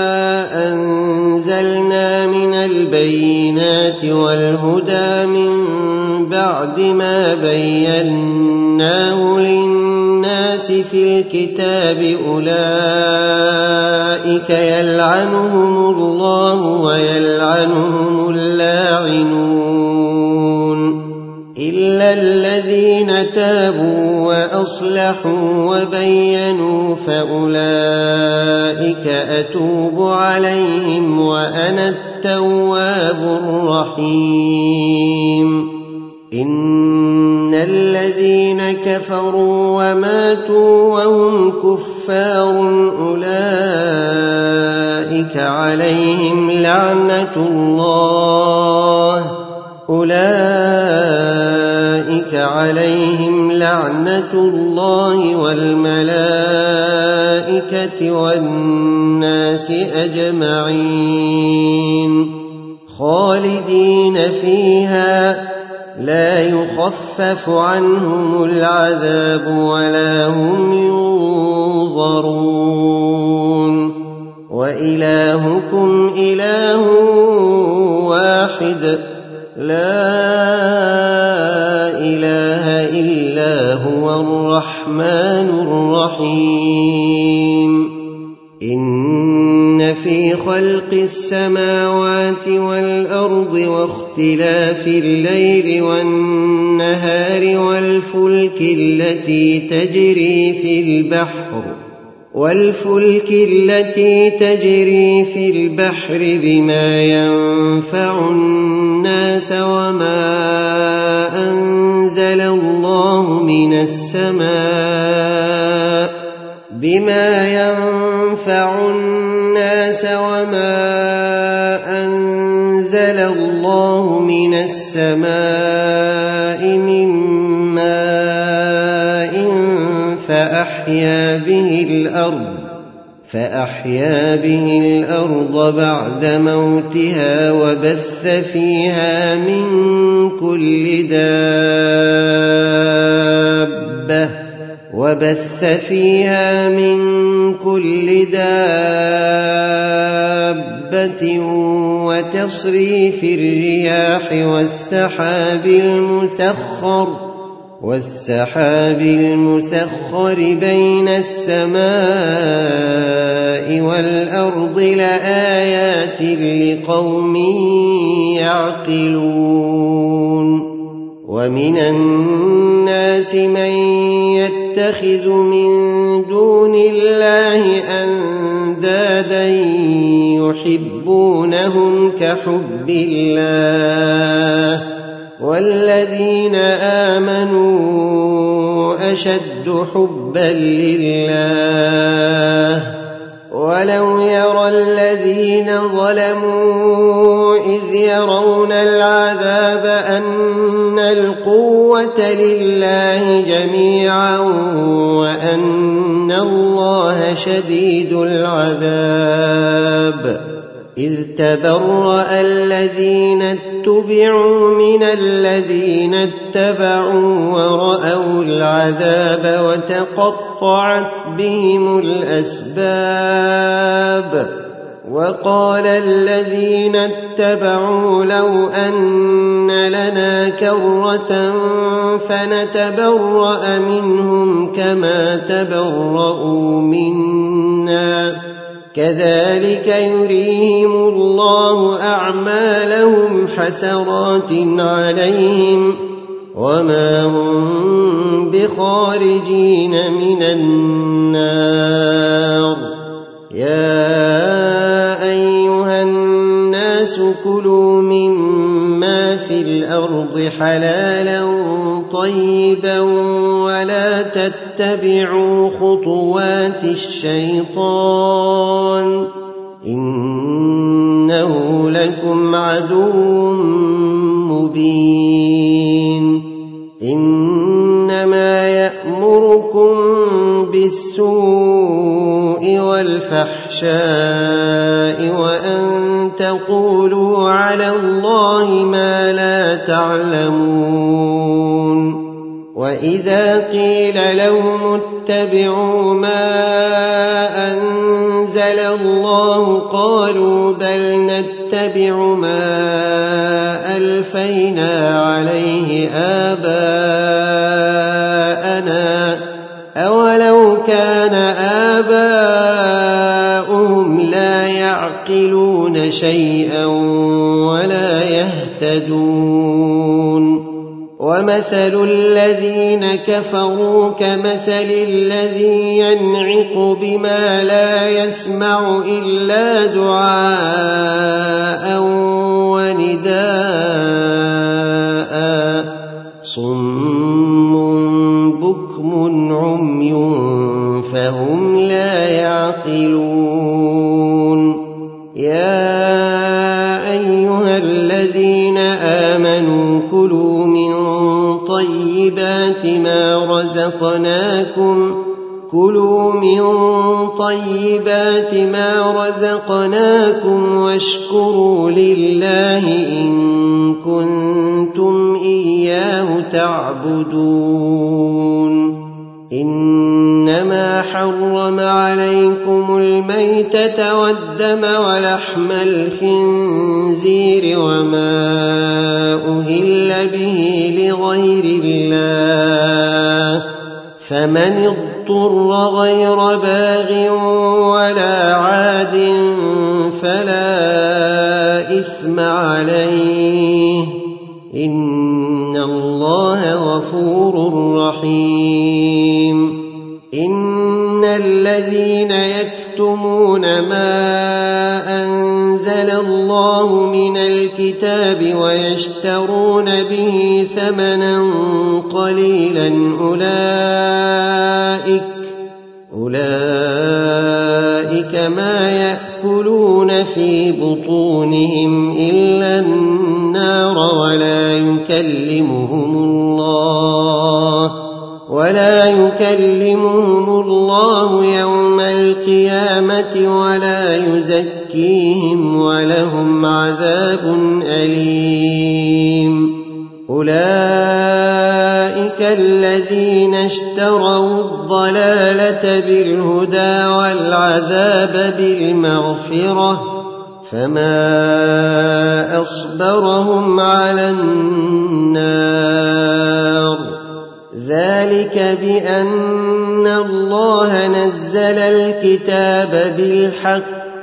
[SPEAKER 1] أنزلنا من البينات والهدى من بعد ما بيناه للناس في الكتاب أولئك يلعنهم الله ويلعنهم اللاعنون إلا الذين تابوا وأصلحوا وبينوا فأولئك أتوب عليهم وأنا التواب الرحيم إن الذين كفروا وماتوا وهم كفار أولئك عليهم لعنة الله والملائكة والناس أجمعين خالدين فيها لا يخفف عنهم العذاب ولا هم ينظرون وإلهكم إله واحد لا إله إلا هو الرحمن الرحيم إن في خلق السماوات والأرض واختلاف الليل والنهار والفلك التي تجري في البحر بما ينفع الناس وما أنزل الله من السماء من ماء فأحيا به الأرض بعد موتها وبث فيها من كل دابة وتصريف الرياح والسحاب المسخر بين السماء والأرض لآيات لقوم يعقلون ومن الناس من يتخذ من دون الله أندادا يحبونهم كحب الله والذين آمنوا أشد حبا لله ولو يرى الذين ظلموا إذ يرون العذاب أن القوة لله جميعا وأن الله شديد العذاب إذ تبرأ الذين اتبعوا من الذين اتبعوا ورأوا العذاب وتقطعت بهم الأسباب وقال الذين اتبعوا لو أن لنا كرة فنتبرأ منهم كما تبرؤوا منا كذلك يريهم الله أعمالهم حسرات عليهم وما هم بخارجين من النار يا أيها الناس كلوا مما في الأرض حلالا طيبا ولا تتبعوا خطوات الشيطان إنه لكم عدو مبين إنما يأمركم بالسوء والفحشاء وأن تقولوا على الله ما لا تعلمون وإذا قيل لهم اتبعوا ما أنزل الله قالوا بل نتبع ما ألفينا عليه آباءنا أولو كان آباؤهم لا يعقلون شيئا ولا يهتدون ومثل الذين كفروا كمثل الذي ينعق بما لا يسمع إلا دعاء ونداء صم بكم عمي فهم لا يعقلون يا أيها الذين آمنوا كلوا من طيبات ما رزقناكم واشكروا لله إن كنتم إياه تعبدون إنما حرم عليكم الميتة والدم ولحم الخنزير وما أهل به لغير الله فمن اضطر غير باغ ولا عاد فلا إثم عليه إن الله غفور رحيم إن الذين يكتمون ما أنزل الله من الكتاب ويشترون به ثمنا قليلا أولئك ما يأكلون في بطونهم إلا النار ولا يكلمهم الله يوم القيامة ولا يزكيهم ولهم عذاب أليم أولئك الذين اشتروا الضلالة بالهدى والعذاب بالمغفرة فما أصبرهم على النار ذلك بأن الله نزل الكتاب بالحق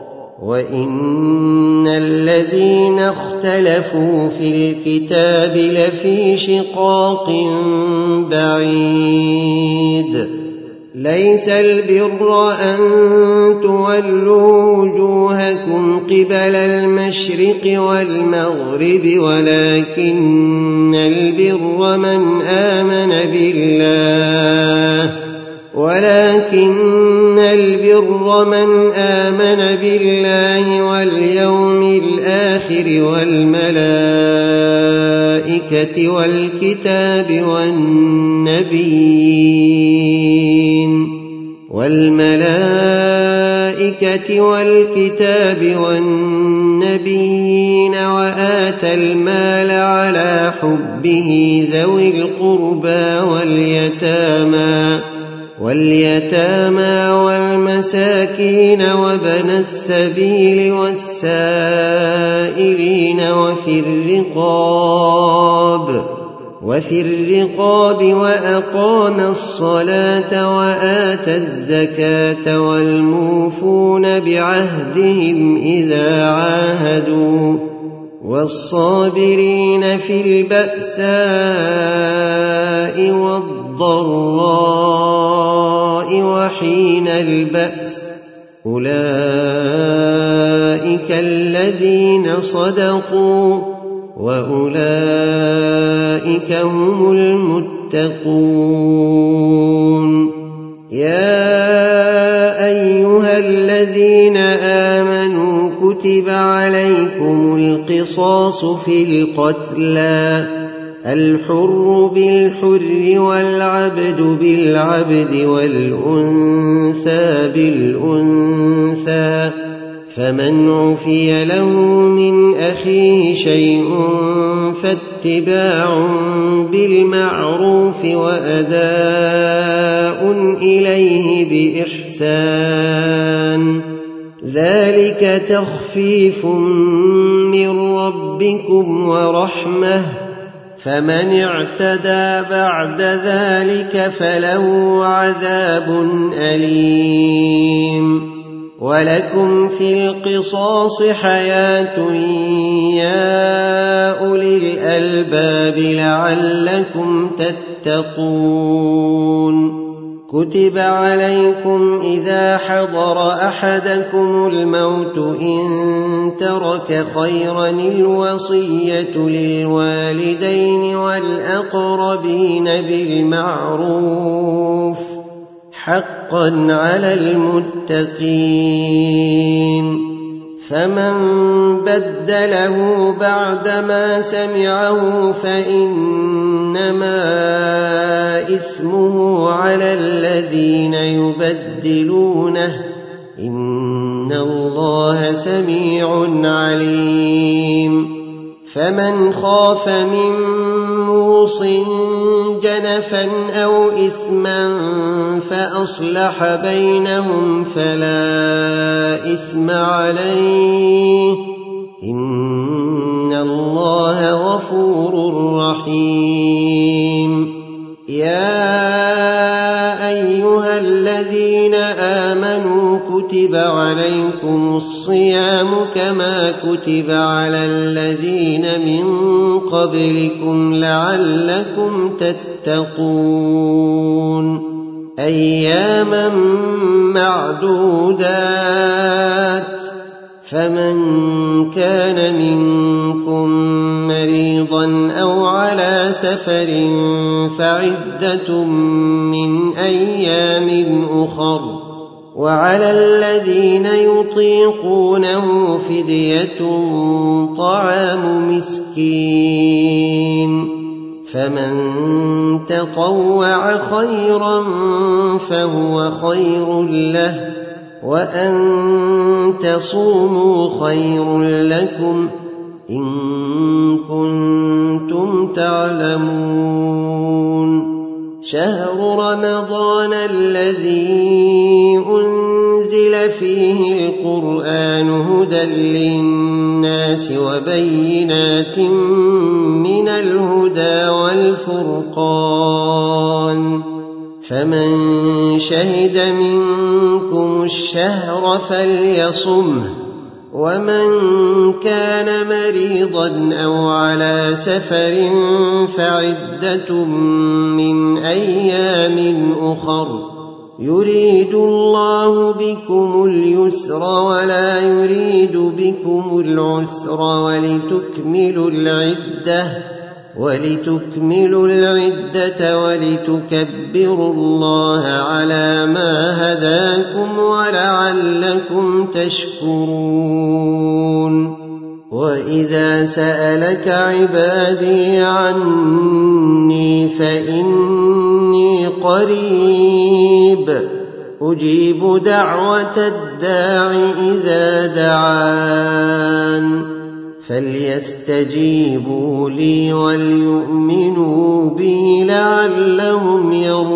[SPEAKER 1] وإن الذين اختلفوا في الكتاب لفي شقاق بعيد ليس البر أن تولوا وجوهكم قبل المشرق والمغرب ولكن البر من آمن بالله واليوم الآخر والملائكة والكتاب الملائكة والكتاب والنبيين وآتى المال على حبه ذوي القربى واليتامى والمساكين وابن السبيل والسائلين وفي الرقاب وأقام الصلاة وآتى الزكاة والموفون بعهدهم إذا عاهدوا والصابرين في البأساء والضراء وحين البأس أولئك الذين صدقوا وأولئك هم المتقون. يا أيها الذين آمنوا كتب عليكم القصاص في القتلى الحر بالحر والعبد بالعبد والأنثى بالأنثى فمن عفي له من أخيه شيء فاتباع بالمعروف وأداء إليه بإحسان ذلك تخفيف من ربكم ورحمة فمن اعتدى بعد ذلك فله عذاب أليم. ولكم في القصاص حياة يا أولي الألباب لعلكم تتقون. كتب عليكم إذا حضر أحدكم الموت إن ترك خيرا الوصية للوالدين والأقربين بالمعروف حقا على المتقين. فمن بدله بعدما سمعه فإنما إثمه على الذين يبدلونه إن الله سميع عليم. فمن خاف من موص جنفا أو إثما فأصلح بينهم فلا إثم عليه إن الله غفور رحيم. يا أيها الذين آمنوا كتب عليكم الصيام كما كتب على الذين من قبلكم لعلكم تتقون. أياما معدودات فمن كان منكم مريضا أو على سفر فعدة من أيام أخر وعلى الذين يطيقونه فدية طعام مسكين فمن تطوع خيرا فهو خير له وأن تصوموا خير لكم إن كنتم تعلمون. شهر رمضان الذي أنزل فيه القرآن هدى للناس وبينات من الهدى والفرقان فمن شهد منكم الشهر فليصمه ومن كان مريضا أو على سفر فعدة من أيام أخر يريد الله بكم اليسر ولا يريد بكم العسر ولتكملوا العدة ولتكبروا الله على ما هداكم ولعلكم تشكرون. وإذا سألك عبادي عني فإني قريب أجيب دعوة الداع إذا دعان فليستجيبوا لي وليؤمنوا بي لعلهم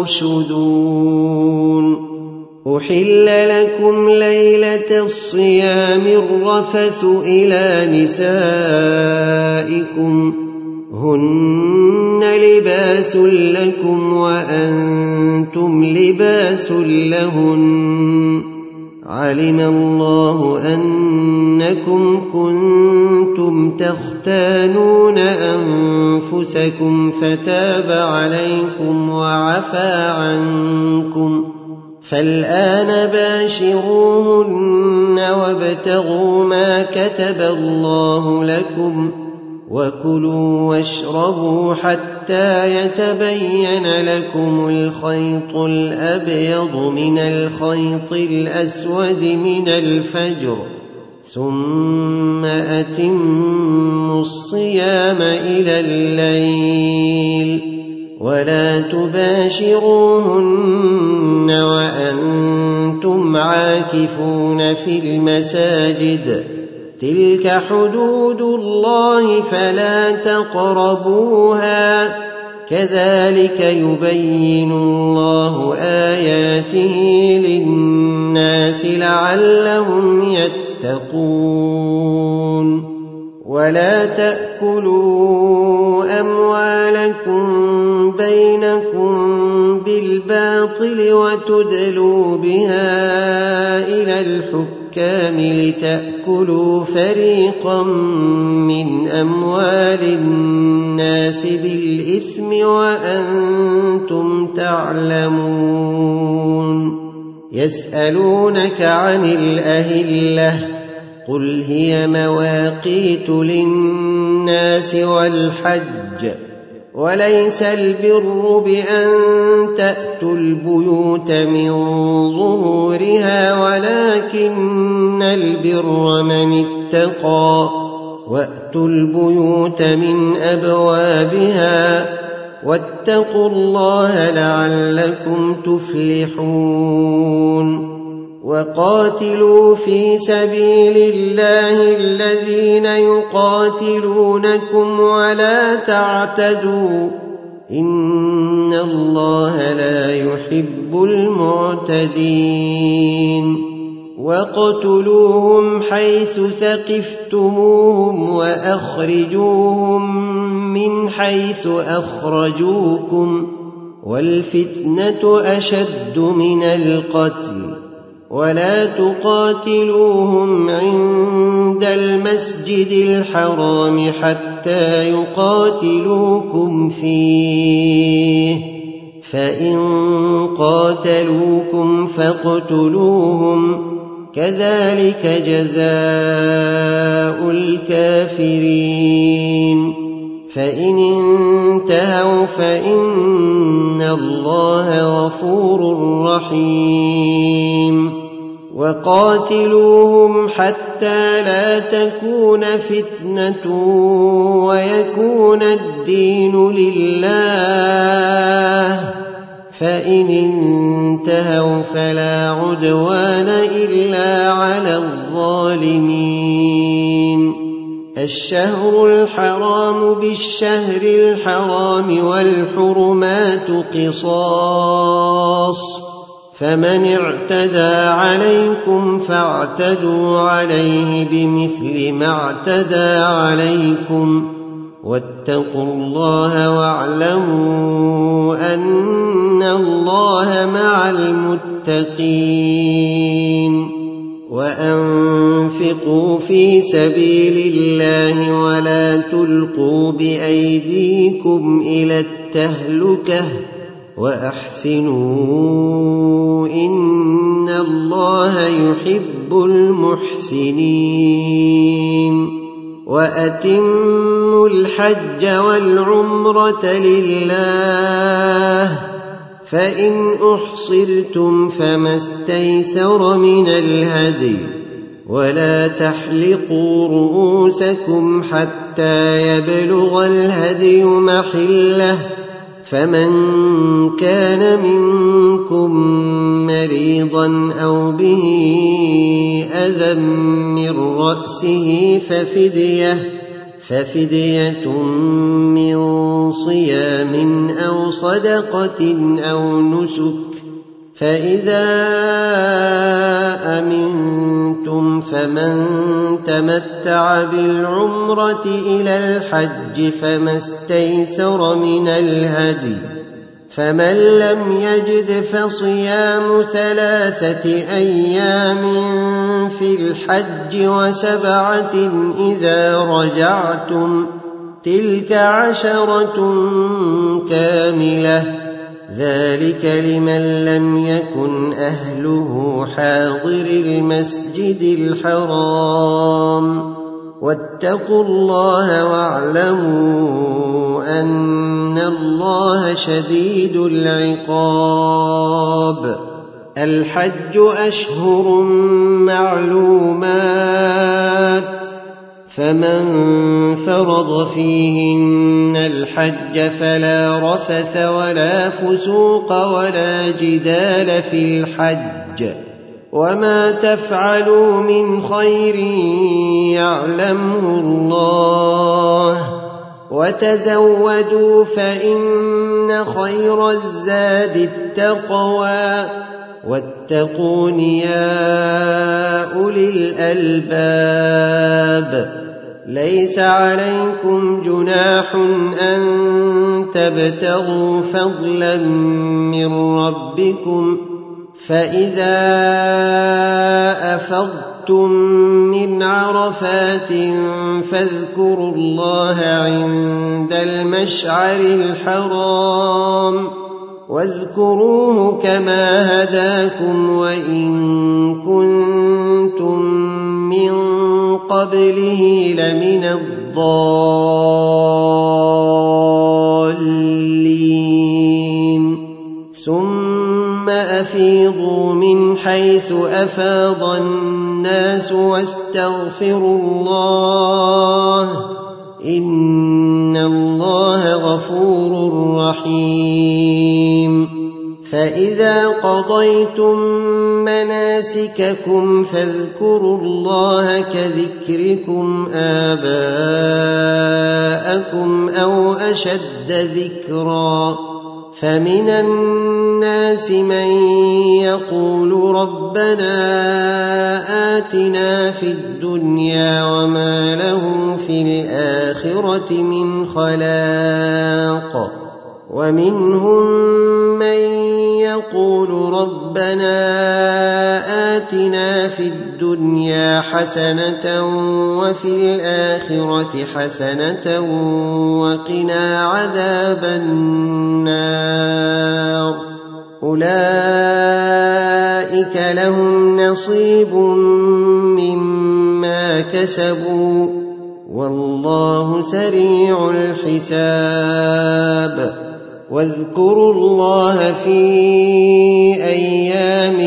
[SPEAKER 1] يرشدون أحل لكم ليلة الصيام الرفث إلى نسائكم هن لباس لكم وأنتم لباس لهن علم الله أنكم كنتم تختانون أنفسكم فتاب عليكم وعفى عنكم فالآن باشروهن وابتغوا ما كتب الله لكم وكلوا واشربوا حتى يتبين لكم الخيط الأبيض من الخيط الأسود من الفجر ثم أتموا الصيام إلى الليل ولا تباشروهن وأنتم عاكفون في المساجد تلك حدود الله فلا تقربوها كذلك يبين الله آياته للناس لعلهم يتقون ولا تأكلوا أموالكم بينكم بالباطل وتدلوا بها إلى الحكام لتأكلوا فريقا من أموال الناس بالإثم وأنتم تعلمون يسألونك عن الأهلة قل هي مواقيت للناس والحج وليس البر بأن تأتوا البيوت من ظهورها ولكن البر من اتقى وأتوا البيوت من أبوابها واتقوا الله لعلكم تفلحون وقاتلوا في سبيل الله الذين يقاتلونكم ولا تعتدوا إن الله لا يحب المعتدين وقتلوهم حيث ثقفتموهم وأخرجوهم من حيث أخرجوكم والفتنة أشد من القتل ولا تقاتلوهم عند المسجد الحرام حتى يقاتلوكم فيه فإن قاتلوكم فاقتلوهم كذلك جزاء الكافرين فإن انتهوا فإن الله غفور رحيم وقاتلوهم حتى لا تكون فتنة ويكون الدين لله فإن انتهوا فلا عدوان إلا على الظالمين الشهر الحرام بالشهر الحرام والحرمات قصاص فمن اعتدى عليكم فاعتدوا عليه بمثل ما اعتدى عليكم واتقوا الله واعلموا أن الله مع المتقين وأنفقوا في سبيل الله ولا تلقوا بأيديكم إلى التهلكة وأحسنوا إن الله يحب المحسنين وأتموا الحج والعمرة لله فإن أحصرتم فما استيسر من الهدي ولا تحلقوا رؤوسكم حتى يبلغ الهدي محله فمن كان منكم مريضا أو به أذى من رأسه ففدية من صيام أو صدقة أو نسك، فإذا أمنتم فمن تمتع بالعمرة إلى الحج فما استيسر من الهدي، فمن لم يجد فصيام 3 أيام في الحج و7 إذا رجعتم، تلك 10 كاملة، ذلك لمن لم يكن أهله حاضر المسجد الحرام. واتقوا الله واعلموا أن الله شديد العقاب. الحج أشهر معلومات، فمن فرض فيهن الحج فلا رفث ولا فسوق ولا جدال في الحج، وما تفعلوا من خير يعلمه الله، وتزودوا فإن خير الزاد التقوى، واتقون يا أولي الألباب. ليس عليكم جناح أن تبتغوا فضلا من ربكم، فإذا أفضتم من عرفات فاذكروا الله عند المشعر الحرام، واذكروه كما هداكم وإن كنتم من قبله لمن الضالين. ثم أفيضوا من حيث أفاض الناس واستغفروا الله، إن الله غفور رحيم. فإذا قضيتم مناسككم فاذكروا الله كذكركم آباءكم أو أشد ذكرا، فمن الناس من يقول ربنا آتنا في الدنيا وما له في الآخرة من خلاق، ومنهم من يقول ربنا آتنا في الدنيا حسنة وفي الآخرة حسنة وقنا عذاب النار. أولئك لهم نصيب مما كسبوا والله سريع الحساب. واذكروا الله في أيام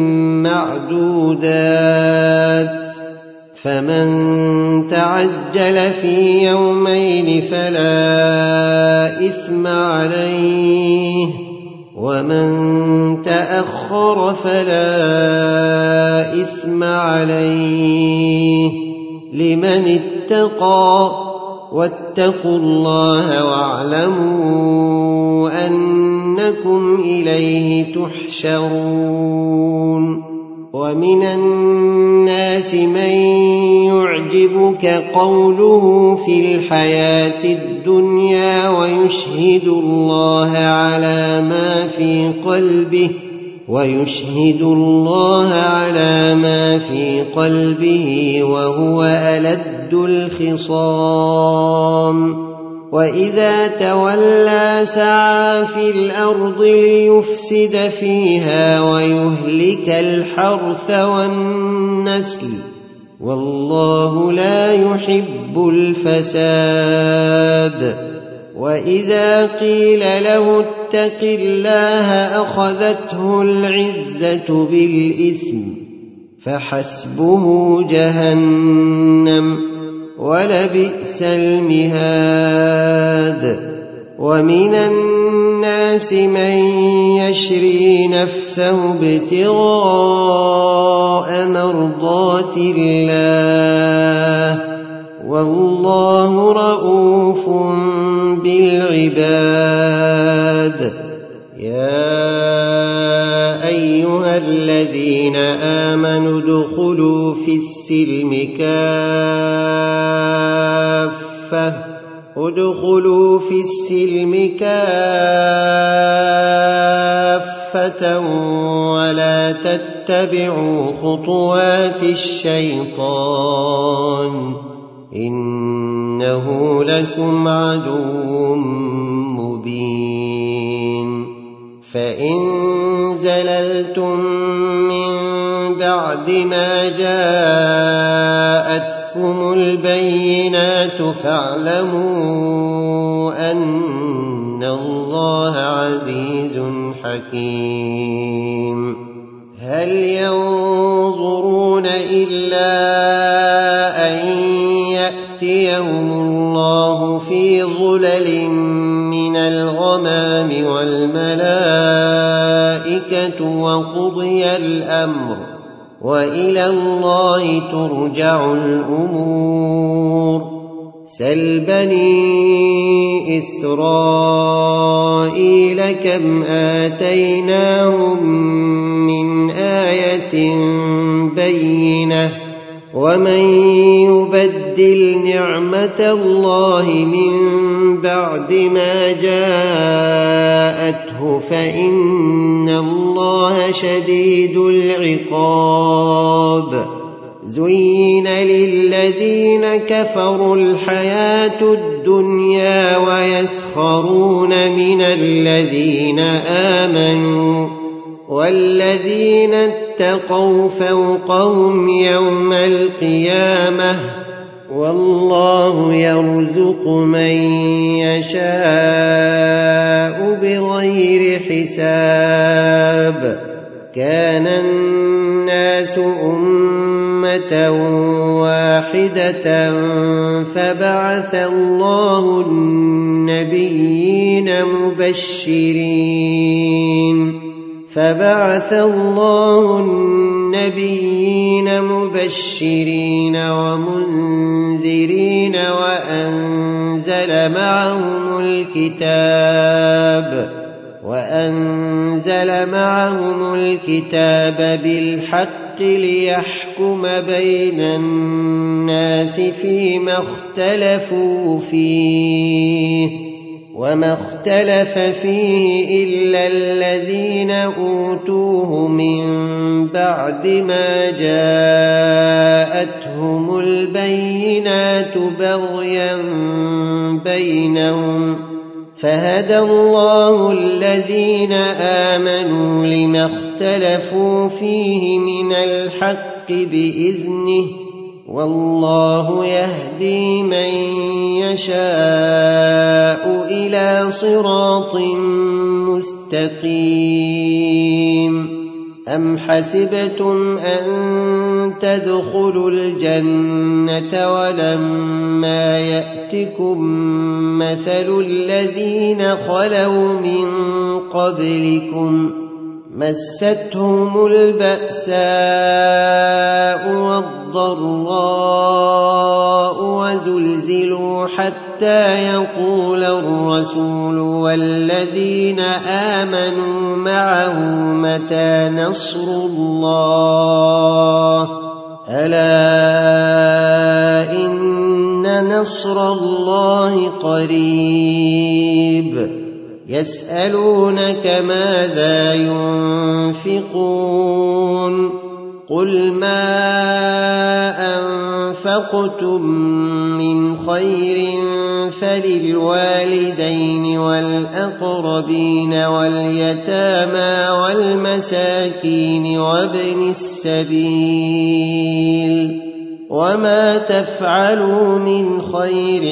[SPEAKER 1] معدودات، فمن تعجل في يومين فلا إثم عليه، ومن تأخر فلا إثم عليه لمن اتقى. واتقوا الله واعلموا أنكم إليه تحشرون. ومن الناس من يعجبك قوله في الحياة الدنيا ويشهد الله على ما في قلبه وهو ألد الخصام. وإذا تولى سعى في الأرض ليفسد فيها ويهلك الحرث والنسل، والله لا يحب الفساد. وإذا قيل له اتق الله أخذته العزة بالإثم، فحسبه جهنم ولبئس المهاد. ومن الناس من يشري نفسه ابتغاء مرضات الله والله رءوف بالعباد. يا أيها الذين آمنوا ادخلوا في السلم كافة ولا تتبعوا خطوات الشيطان إنه لكم عدو مبين. فإن زللتم من بعد ما جاءتكم البينات فاعلموا أن الله عزيز حكيم. هل ينظرون إلا أن يأتيهم الله في ظلل من الغمام والملائكة وقضي الأمر وإلى الله ترجع الأمور. سل بني إسرائيل كم آتيناهم من آية بينة ومن يبدل نعمة الله من بعد ما جاءته فإن الله شديد العقاب. زين للذين كفروا الحياة الدنيا ويسخرون من الذين آمنوا والذين اتقوا فوقهم يوم القيامة والله يرزق من يشاء بغير حساب. كان الناس أمة واحدة فبعث الله النبيين مبشرين ومنذرين وأنزل معهم الكتاب بالحق ليحكم بين الناس فيما اختلفوا فيه وما اختلف فيه إلا الذين أوتوه من بعد ما جاءتهم البينات بغيا بينهم فهدى الله الذين آمنوا لما اختلفوا فيه من الحق بإذنه والله يهدي من يشاء إلى صراط مستقيم. أم حسبتم أن تدخلوا الجنة ولما يأتكم مثل الذين خلوا من قبلكم مستهم البأساء والضراء وزلزلوا حتى يقول الرسول والذين آمنوا معه متى نصر الله ألا إن نصر الله قريب. يسألونك ماذا ينفقون قل ما أنفقتم من خير فللوالدين والأقربين واليتامى والمساكين وابن السبيل وما تفعلوا من خير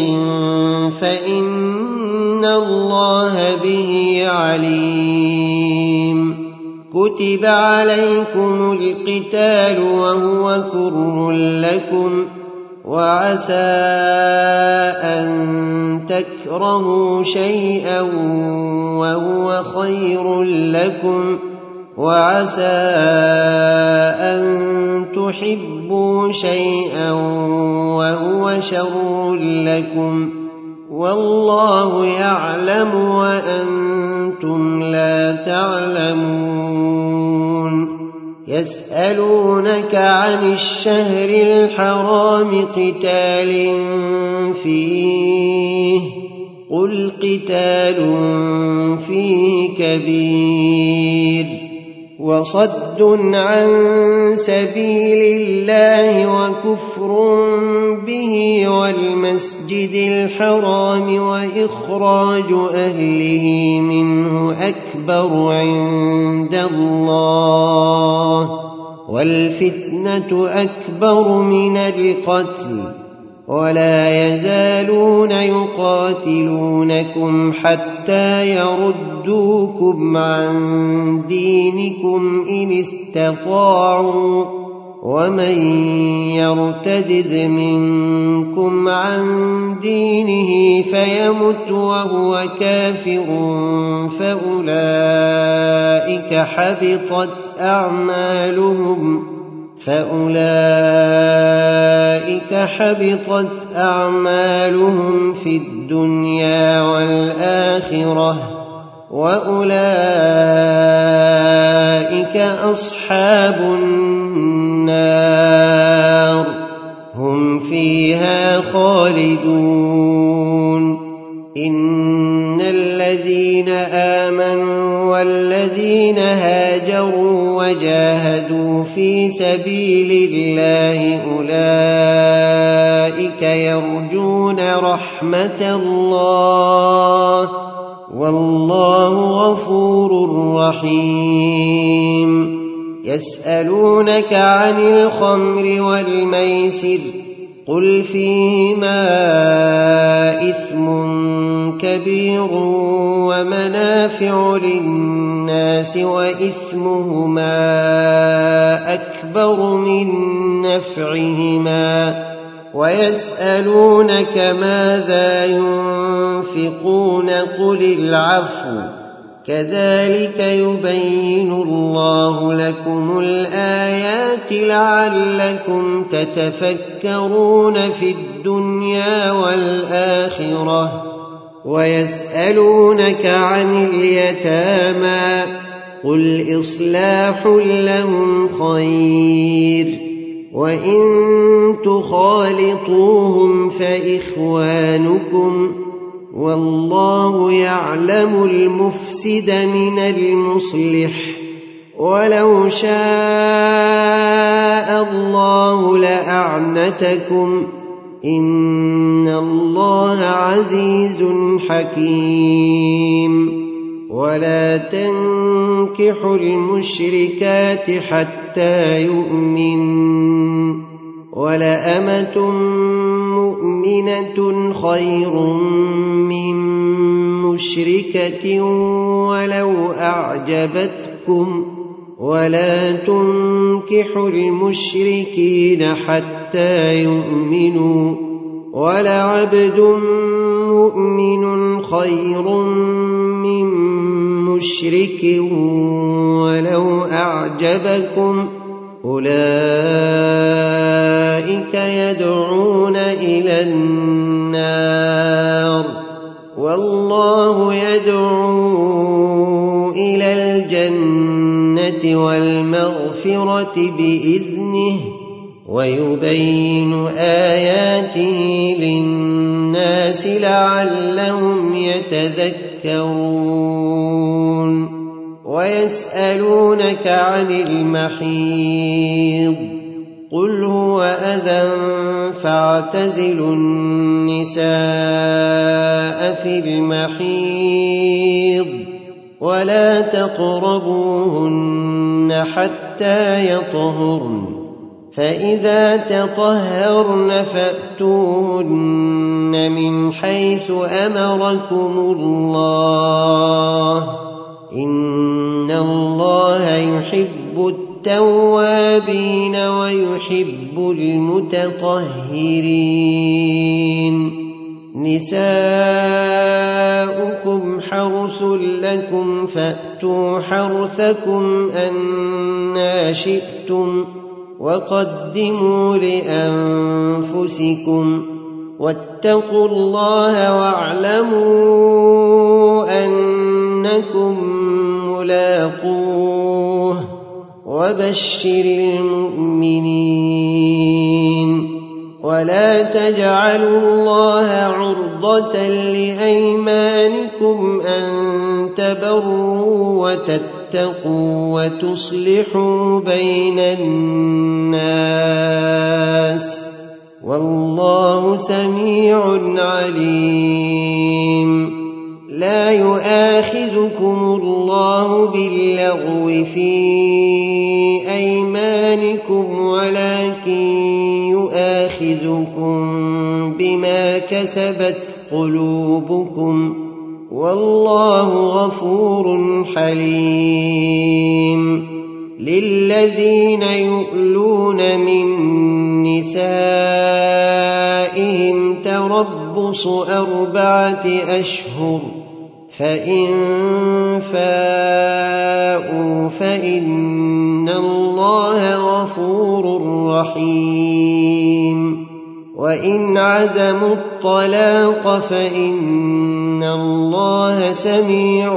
[SPEAKER 1] فإن الله به عليم. كتب عليكم القتال وهو كره لكم وعسى أن تكرهوا شيئا وهو خير لكم، وعسى أن تحبوا شيئا وهو شر لكم، والله يعلم وأنتم لا تعلمون. يسألونك عن الشهر الحرام قتال فيه، قل قتال فيه كبير، وصد عن سبيل الله وكفر به والمسجد الحرام وإخراج أهله منه أكبر عند الله، والفتنة أكبر من القتل، ولا يزالون يقاتلونكم حتى يردوكم عن دينكم إن استطاعوا، ومن يرتد منكم عن دينه فيمت وهو كافر فأولئك حبطت أعمالهم في الدنيا والآخرة، وأولئك أصحاب النار هم فيها خالدون. إن الذين آمنوا والذين هاجروا وجاهدوا في سبيل الله أولئك يرجون رحمة الله، والله غفور رحيم. يسألونك عن الخمر والميسر، قل فيهما إثم كبير ومنافع للناس وإثمهما أكبر من نفعهما، ويسألونك ماذا ينفقون قل العفو، كذلك يبين الله لكم الآيات لعلكم تتفكرون في الدنيا والآخرة. ويسألونك عن اليتامى، قل إصلاح لهم خير، وإن تخالطوهم فإخوانكم، والله يعلم المفسد من المصلح، ولو شاء الله لأعنتكم، إن الله عزيز حكيم. ولا تنكحوا المشركات حتى يؤمن، ولأمة مؤمنة خير من مشركة ولو أعجبتكم، ولا تنكحوا المشركين حتى يؤمنوا، ولعبد مؤمن خير من مشرك ولو أعجبكم، أولئك يدعون إلى النار، والله يدعو إلى الجنة والمغفرة بإذنه، ويبين آياته للناس لعلهم يتذكرون. ويسألونك عن المحيض، قل هو أذى فاعتزلوا النساء في المحيض، ولا تقربوهن حتى يطهرن، فإذا تطهرن فأتوهن من حيث أمركم الله، إن الله يحب التوابين ويحب المتطهرين نساؤكم حرث لكم فأتوا حرثكم أنى شئتم وقدموا لأنفسكم واتقوا الله واعلموا أنكم ملاقوه وبشر المؤمنين ولا تجعلوا الله عرضة لأيمانكم أن تبروا وتتقوا وتصلحوا بين الناس والله سميع عليم لا يؤاخذكم الله باللغو في أيمانكم ولكن يؤاخذكم بما كسبت قلوبكم والله غفور حليم للذين يؤلون من نسائهم تربص 4 أشهر فإن فاءوا فإن الله غفور رحيم وإن عزموا الطلاق فإن الله سميع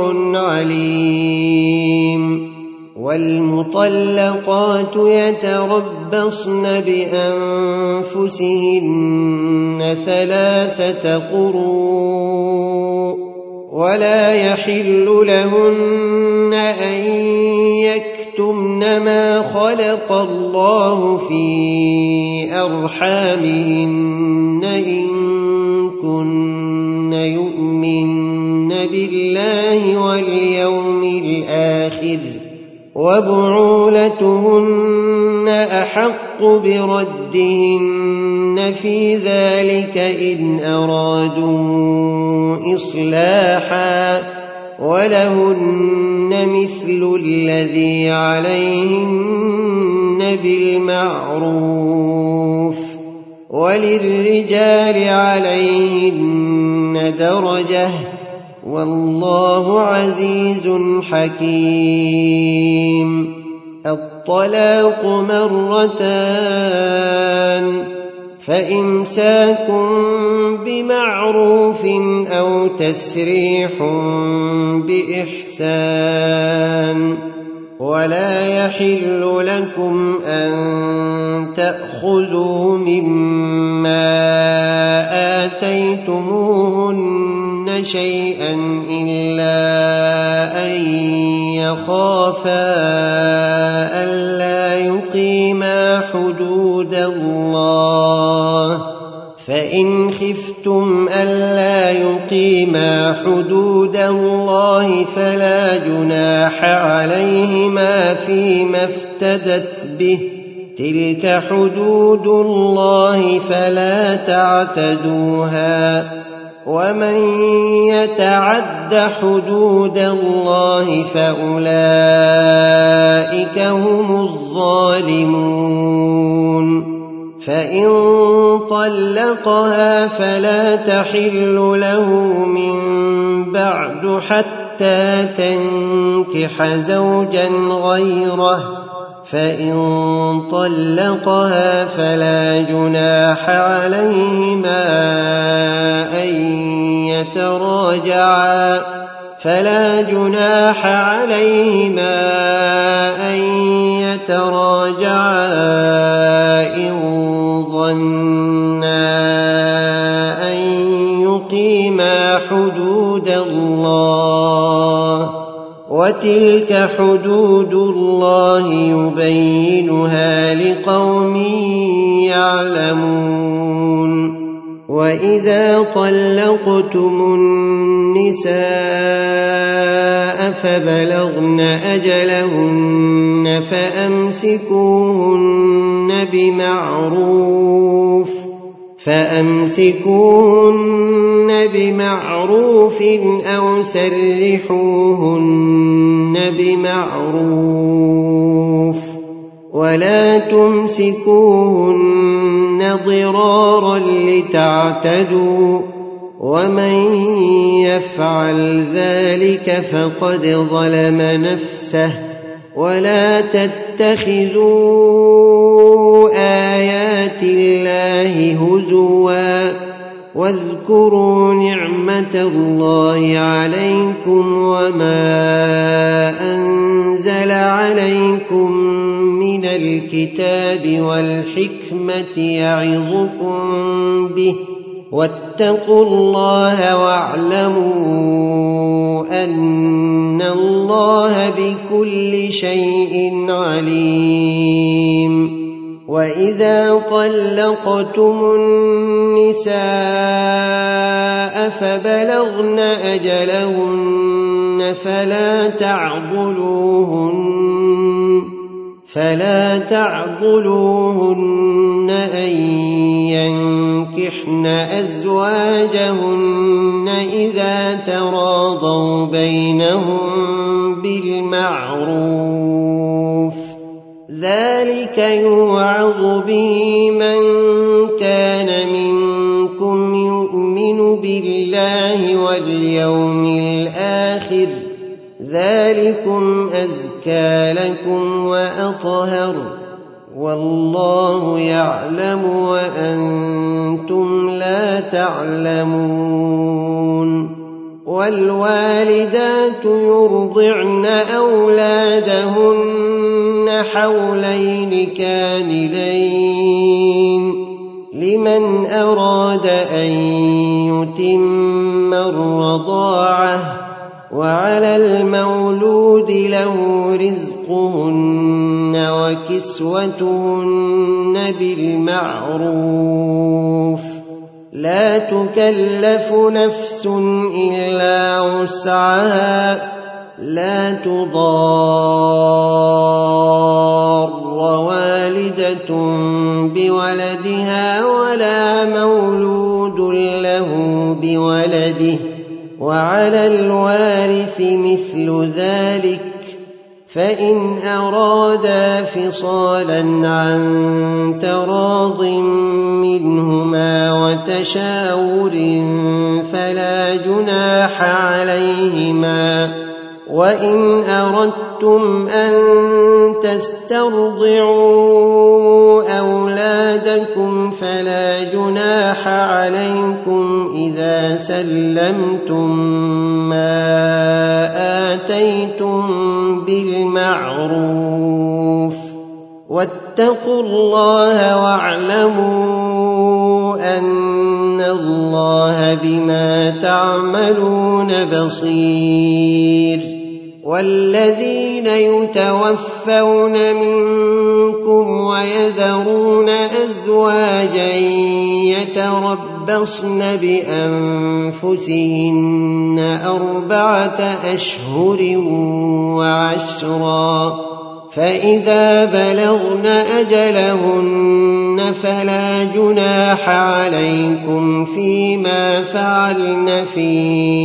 [SPEAKER 1] عليم والمطلقات يتربصن بأنفسهن 3 قروء ولا يحل لهن أن يكتمن ما خلق الله في أرحامهن إن كن يؤمن بالله واليوم الآخر وبعولتهن أحق بردهن في ذلك إن أرادوا إصلاحا ولهن مثل الذي عليهن بالمعروف وللرجال عليهن درجة والله عزيز حكيم الطلاق 2 فإمساك بمعروف أو تسريح بإحسان ولا يحل لكم أن تأخذوا مما آتيتموهن شيئا إلا أن يخافا ألا يقيما حدود الله فإن خفتم ألا يقيما حدود الله فلا جناح عليهما فيما افتدت به تلك حدود الله فلا تعتدوها ومن يتعد حدود الله فأولئك هم الظالمون فإن طلقها فلا تحل له من بعد حتى تنكح زوجا غيره فإن طلقها فلا جناح عليهما أن يتراجعا إن ظنا أن يقيما حدود الله وتلك حدود الله يبينها لقوم يعلمون وإذا طلقتم النساء فبلغن أجلهن فأمسكوهن بمعروف أو سرحوهن بمعروف ولا تمسكوهن ضرارا لتعتدوا ومن يفعل ذلك فقد ظلم نفسه ولا تتخذوا آيات الله هزوا واذكروا نعمة الله عليكم وما أنزل عليكم من الكتاب والحكمة يعظكم به واتقوا الله واعلموا أن الله بكل شيء عليم وإذا طلقتم النساء فبلغن أجلهن فلا تعضلوهن أن ينكحن أزواجهن إذا تراضوا بينهم بالمعروف ذلك يوعظ به من كان منكم يؤمن بالله واليوم الآخر ذلكم أزكى لكم وأطهر والله يعلم وأنتم لا تعلمون والوالدات يرضعن أولادهن حولين كاملين لمن أراد أن يتم الرضاعة وعلى المولود له رزقهن وكسوتهن بالمعروف لا تكلف نفس إلا وسعها لا تضار والدة بولدها ولا مولود له بولده وعلى الوارث مثل ذلك فإن أرادا فصالا عن تراض منهما وتشاور فلا جناح عليهما وإن أردتم أن تسترضعوا أولادكم فلا جناح عليكم إذا سلمتم ما آتيتم بالمعروف واتقوا الله واعلموا أن الله بما تعملون بصير والذين يتوفون منكم ويذرون أزواجا يتربصن بأنفسهن 4 أشهر وعشرا فإذا بلغن أجلهن فلا جناح عليكم فيما فعلن في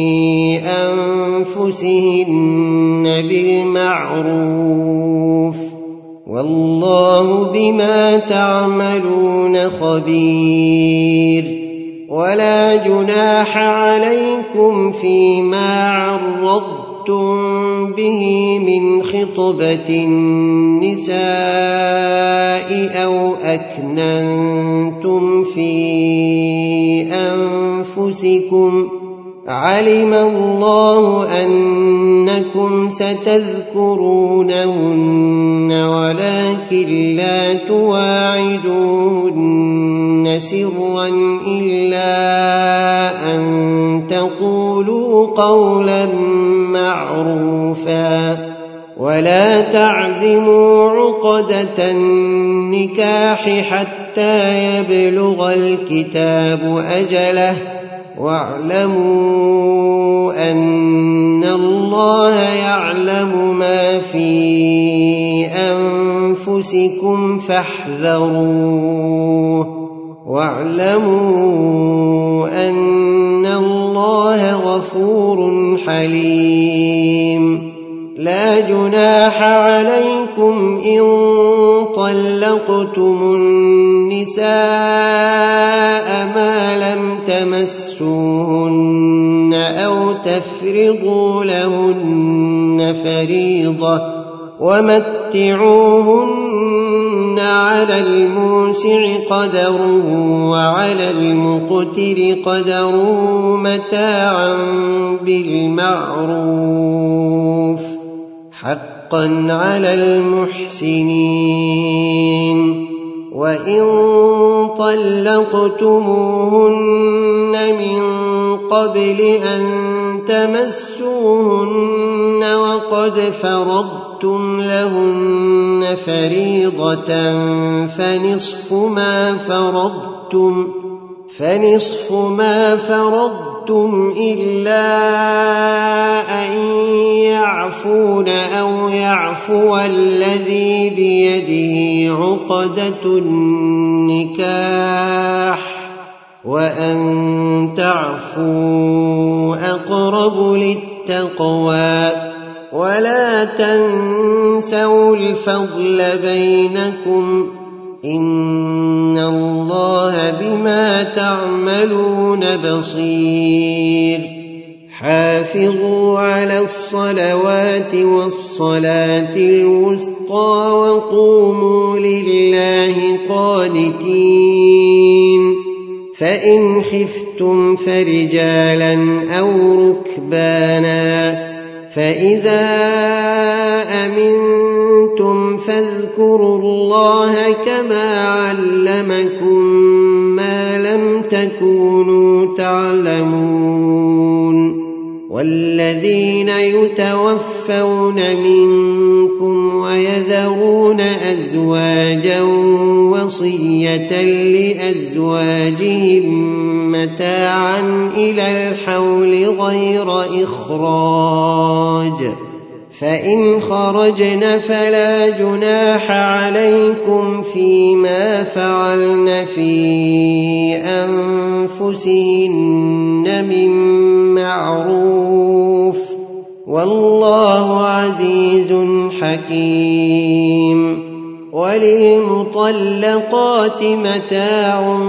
[SPEAKER 1] أنفسهن بالمعروف والله بما تعملون خبير ولا جناح عليكم فيما عرضتم به من خطبة النساء أو أكننتم في أنفسكم علم الله أنكم ستذكرونهن ولكن لا تواعدوهن سرا إلا أن تقولوا قولا معروفا ولا تعزموا عقدة النكاح حتى يبلغ الكتاب أجله واعلموا أن الله يعلم ما في أنفسكم فاحذروه واعلموا أن الله غفور حليم لا جناح عليكم إن طلقتم النساء ما لم تمسوهن أو تفرضوا لهن فريضة ومتعوهن على الموسع قدره وعلى المقتر قدره متاعا بالمعروف حقا على المحسنين. وإن طلقتموهن من قبل أن تمسوهن وقد فرضتم لهن فريضة فنصف ما فرضتم إلا أن يعفون أو يعفو الذي بيده عقدة النكاح وأن تعفوا أقرب للتقوى ولا تنسوا الفضل بينكم إن الله بما تعملون بصير. حافظوا على الصلوات والصلاة الوسطى وقوموا لله قانتين. فإن خفتم فرجالا أو ركبانا فإذا أمنتم فاذكروا الله كما علمكم ما لم تكونوا تعلمون. والذين يتوفون منكم ويذرون أزواجا وصية لأزواجهم متاعا إلى الحول غير إخراج فإن خرجن فلا جناح عليكم فيما فعلن في أنفسهن من معروف والله عزيز حكيم. وللمطلقات متاع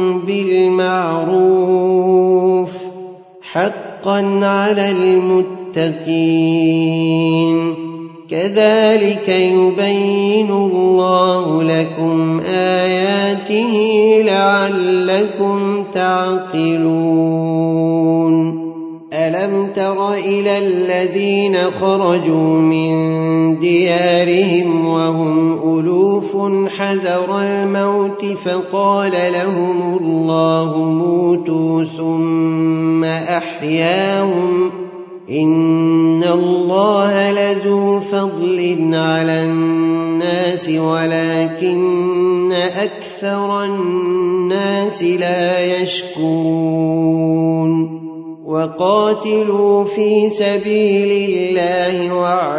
[SPEAKER 1] بالمعروف حقا على المتقين. كذلك يبين الله لكم آياته لعلكم تعقلون. ألم تر إلى الذين خرجوا من ديارهم وهم ألوف حذر الموت فقال لهم الله موتوا ثم أحياهم إن الله لذو فضل على الناس ولكن أكثر الناس لا يشكرون. وقاتلوا في سبيل الله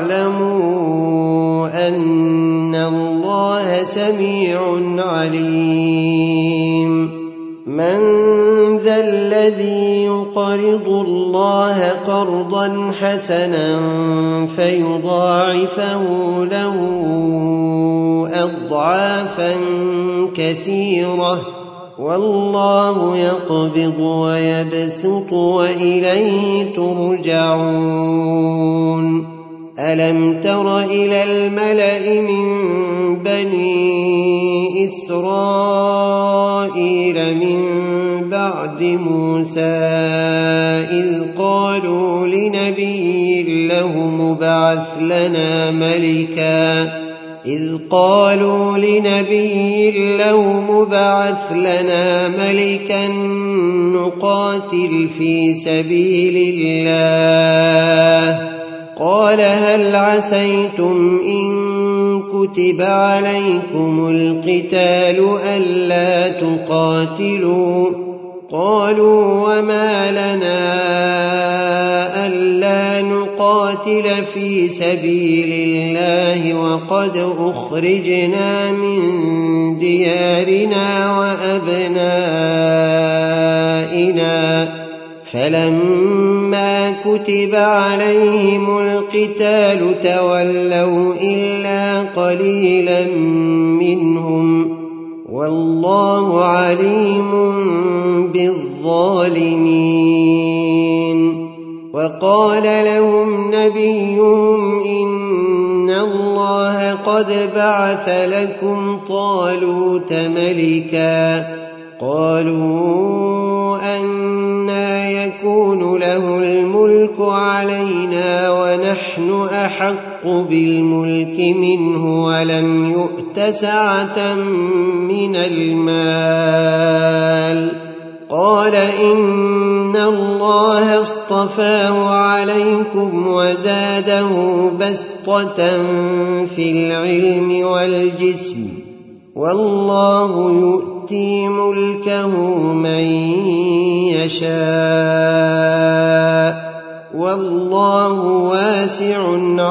[SPEAKER 1] واعلموا أن الله سميع عليم. من ذا الذي يقرض الله قرضا حسنا فيضاعفه له أضعافا كثيرة والله يقبض ويبسط وإليه ترجعون. ألم تر إلى الملأ من بني إسرائيل من بعد موسى إذ قالوا لنبي له مبعث لنا ملكا نقاتل في سبيل الله قال هل عسيتم إن كتب عليكم القتال ألا تقاتلوا قالوا وما لنا ألا نقاتل في سبيل الله وقد أخرجنا من ديارنا وأبنائنا فلما فلما كتب عليهم القتال تولوا إلا قليلا منهم والله عليم بالظالمين. وقال لهم نبيهم إن الله قد بعث لكم طالوت ملكا. قالوا أنى يكون له الملك علينا ونحن أحق بالملك منه ولم يؤت سعة من المال. قال إن الله اصطفاه عليكم وزاده بسطة في العلم والجسم والله يؤتي ملكه من يشاء والله واسع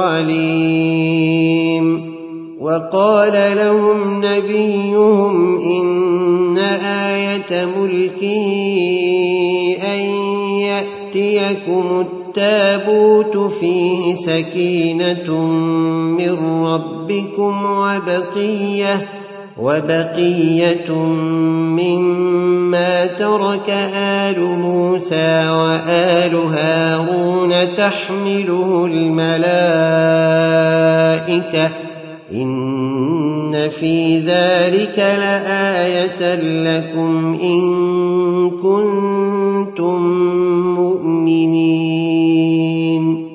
[SPEAKER 1] عليم. وقال لهم نبيهم إن آية ملكه أن يأتيكم التابوت فيه سكينة من ربكم وبقية مما ترك آل موسى وآل هارون تحمله الملائكة إن في ذلك لآية لكم إن كنتم مؤمنين.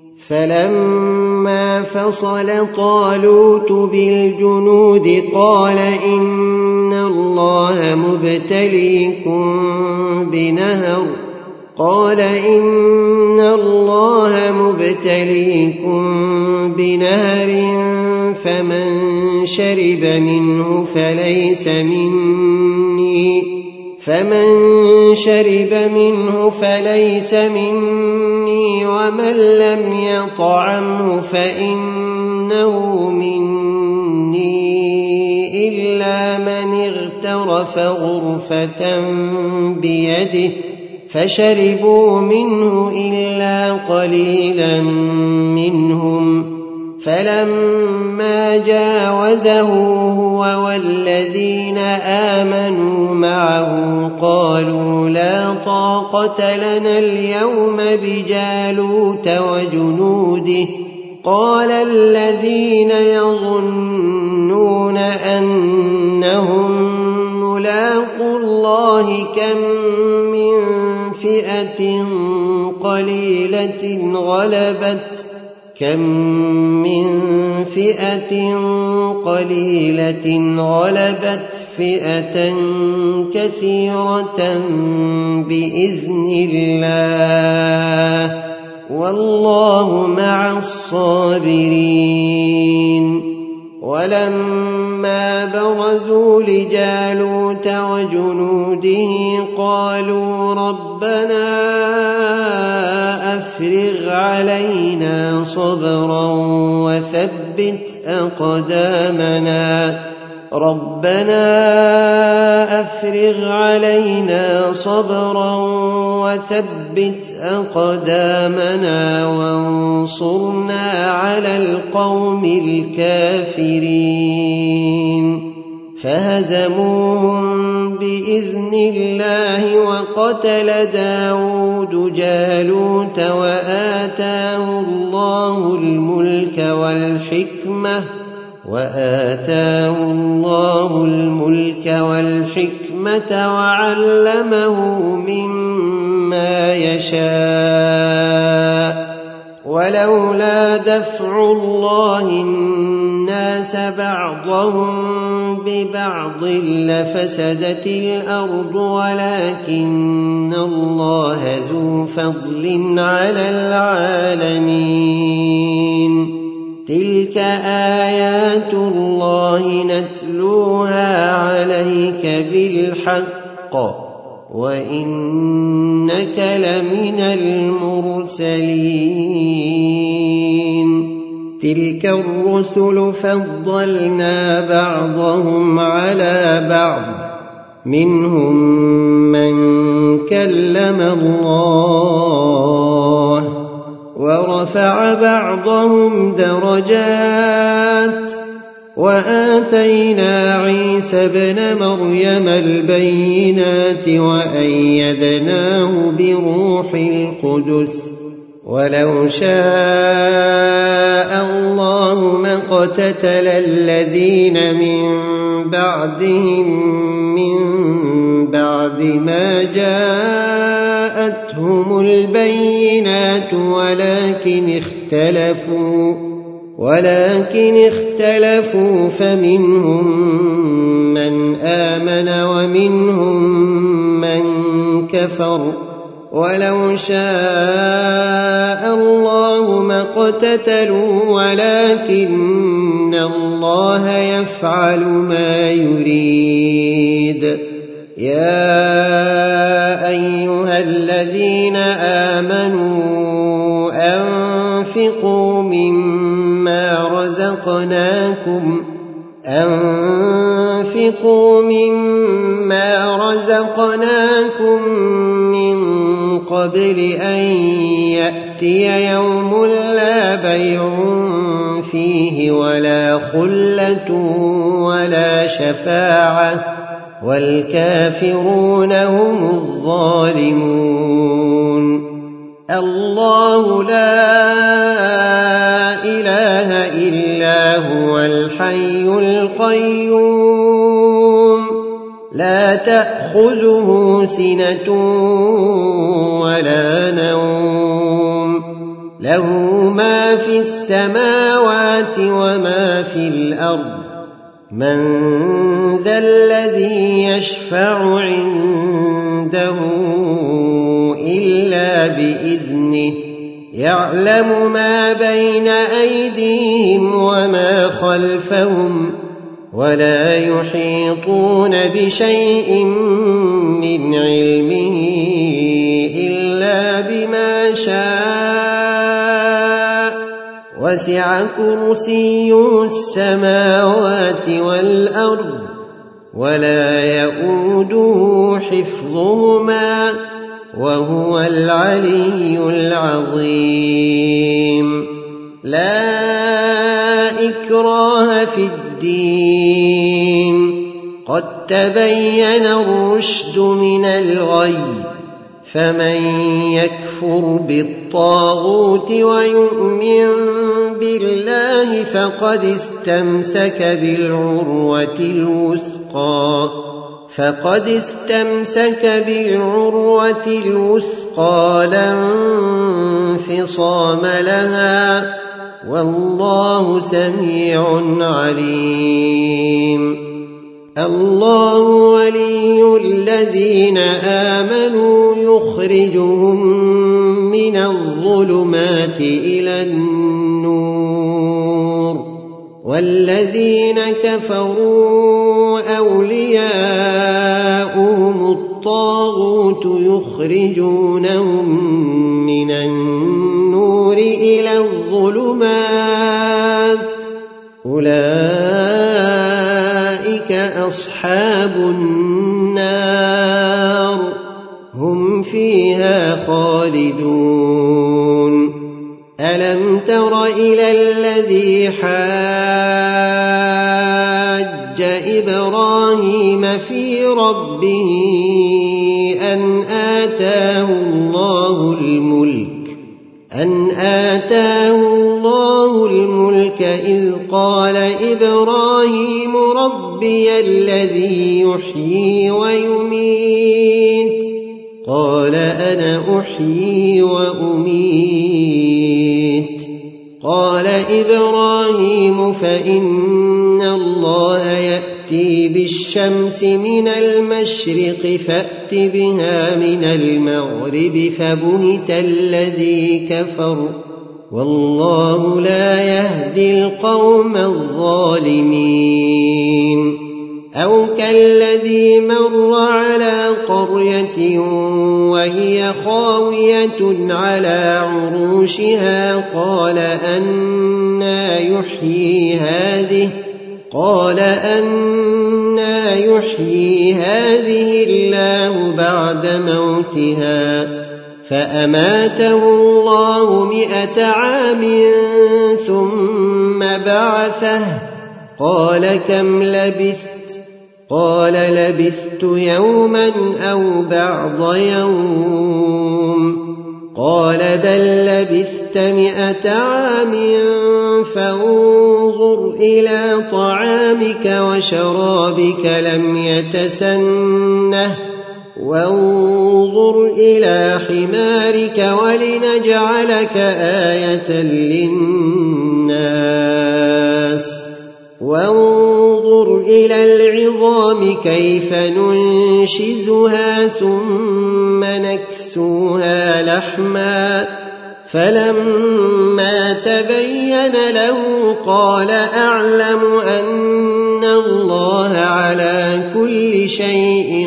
[SPEAKER 1] فلما فصل طالوت بالجنود قال إن الله مبتليكم بنهر فمن شرب منه فليس مني ومن لم يطعمه فإنه مني إلا من اغترف غرفة بيده فشربوا منه إلا قليلا منهم. فلما جاوزه هو والذين آمنوا معه قالوا لا طاقة لنا اليوم بجالوت وجنوده. قال الذين يظنون أنهم ملاقو الله كم من فئة قليلة غلبت فئة كثيرة بإذن الله والله مع الصابرين. ولما برزوا لجالوت وجنوده قالوا ربنا أفرغ علينا صبرا وثبت أقدامنا وانصرنا على القوم الكافرين. فهزموهم بإذن الله وقتل داود جالوت وآتاه الله الملك والحكمة وعلمه مما يشاء. ولولا دفع الله الناس بعضهم ببعض لفسدت الأرض ولكن الله ذو فضل على العالمين. تلك آيات الله نتلوها عليك بالحق وإنك لمن المرسلين. تلك الرسل فضلنا بعضهم على بعض منهم من كلم الله ورفع بعضهم درجات وآتينا عيسى ابن مريم البينات وأيدناه بروح القدس ولو شاء الله ما اقتتل الذين من بعدهم من بعد ما جاءتهم البينات ولكن اختلفوا فمنهم من آمن ومنهم من كفر ولو شاء الله ما اقتتلوا ولكن الله يفعل ما يريد. يا أيها الذين آمنوا أنفقوا مما رزقناكم من قبل أن يأتي يوم لا بيع فيه ولا خلة ولا شفاعة والكافرون هم الظالمون. الله لا إله إلا هو الحي القيوم لا تأخذه سنة ولا نوم له ما في السماوات وما في الأرض من ذا الذي يشفع عنده إلا بإذنه يعلم ما بين أيديهم وما خلفهم ولا يحيطون بشيء من علمه إلا بما شاء وسع كرسيه السماوات والأرض ولا يئوده حفظهما وهو العلي العظيم. لا إكراه في الدين قد تبين الرشد من الغي فمن يكفر بالطاغوت ويؤمن بالله فقد استمسك بالعروة الوثقى لا انفصام لها والله سميع عليم. الله ولي الذين آمنوا يخرجهم من الظلمات إلى النور والذين كفروا أولياؤهم الطاغوت يخرجونهم من النور إلى الظلمات أولئك أصحاب النار هم فيها خالدون. ألم تر إلى الذي حاج إبراهيم في ربه أن آتاه الله الملك إذ قال إبراهيم ربي الذي يحيي ويميت قال أنا أحيي وأميت قال إبراهيم فإن الله يأتي بالشمس من المشرق فأت بها من المغرب فبهت الذي كفر والله لا يهدي القوم الظالمين. أو كالذي مر على قرية وهي خاوية على عروشها قال أنى يحيي هذه الله بعد موتها فأماته الله 100 عام ثم بعثه قال كم لبثت؟ قال لبثت يوما أو بعض يوم. قال بل لبثت 100 عام فانظر إلى طعامك وشرابك لم يتسنه وانظر إلى حمارك ولنجعلك آية للناس وانظر إلى العظام كيف ننشزها ثم نكسوها لحما فلما تبين له قال أعلم أن الله على كل شيء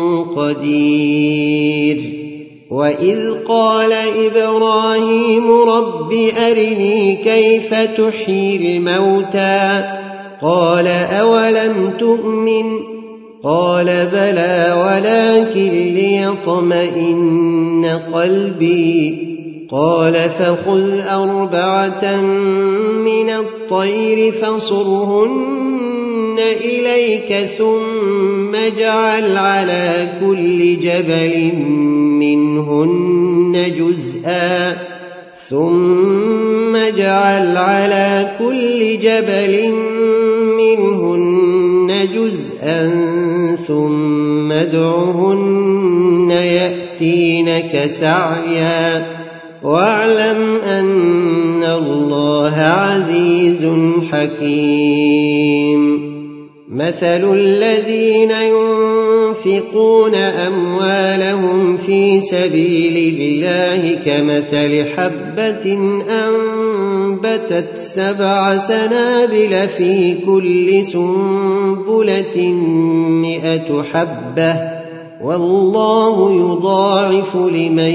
[SPEAKER 1] قدير. وإذ قال إبراهيم رب أرني كيف تحيي الموتى قال أولم تؤمن قال بلى ولكن ليطمئن قلبي قال فخذ 4 من الطير فصرهن إليك ثم اجعل على كل جبل منهن جزءا ثم ادعهن يأتينك سعيا واعلم أن الله عزيز حكيم. مثل الذين ينفقون أموالهم في سبيل الله كمثل حبة أنبتت 7 سنابل في كل سنبلة 100 حبة والله يضاعف لمن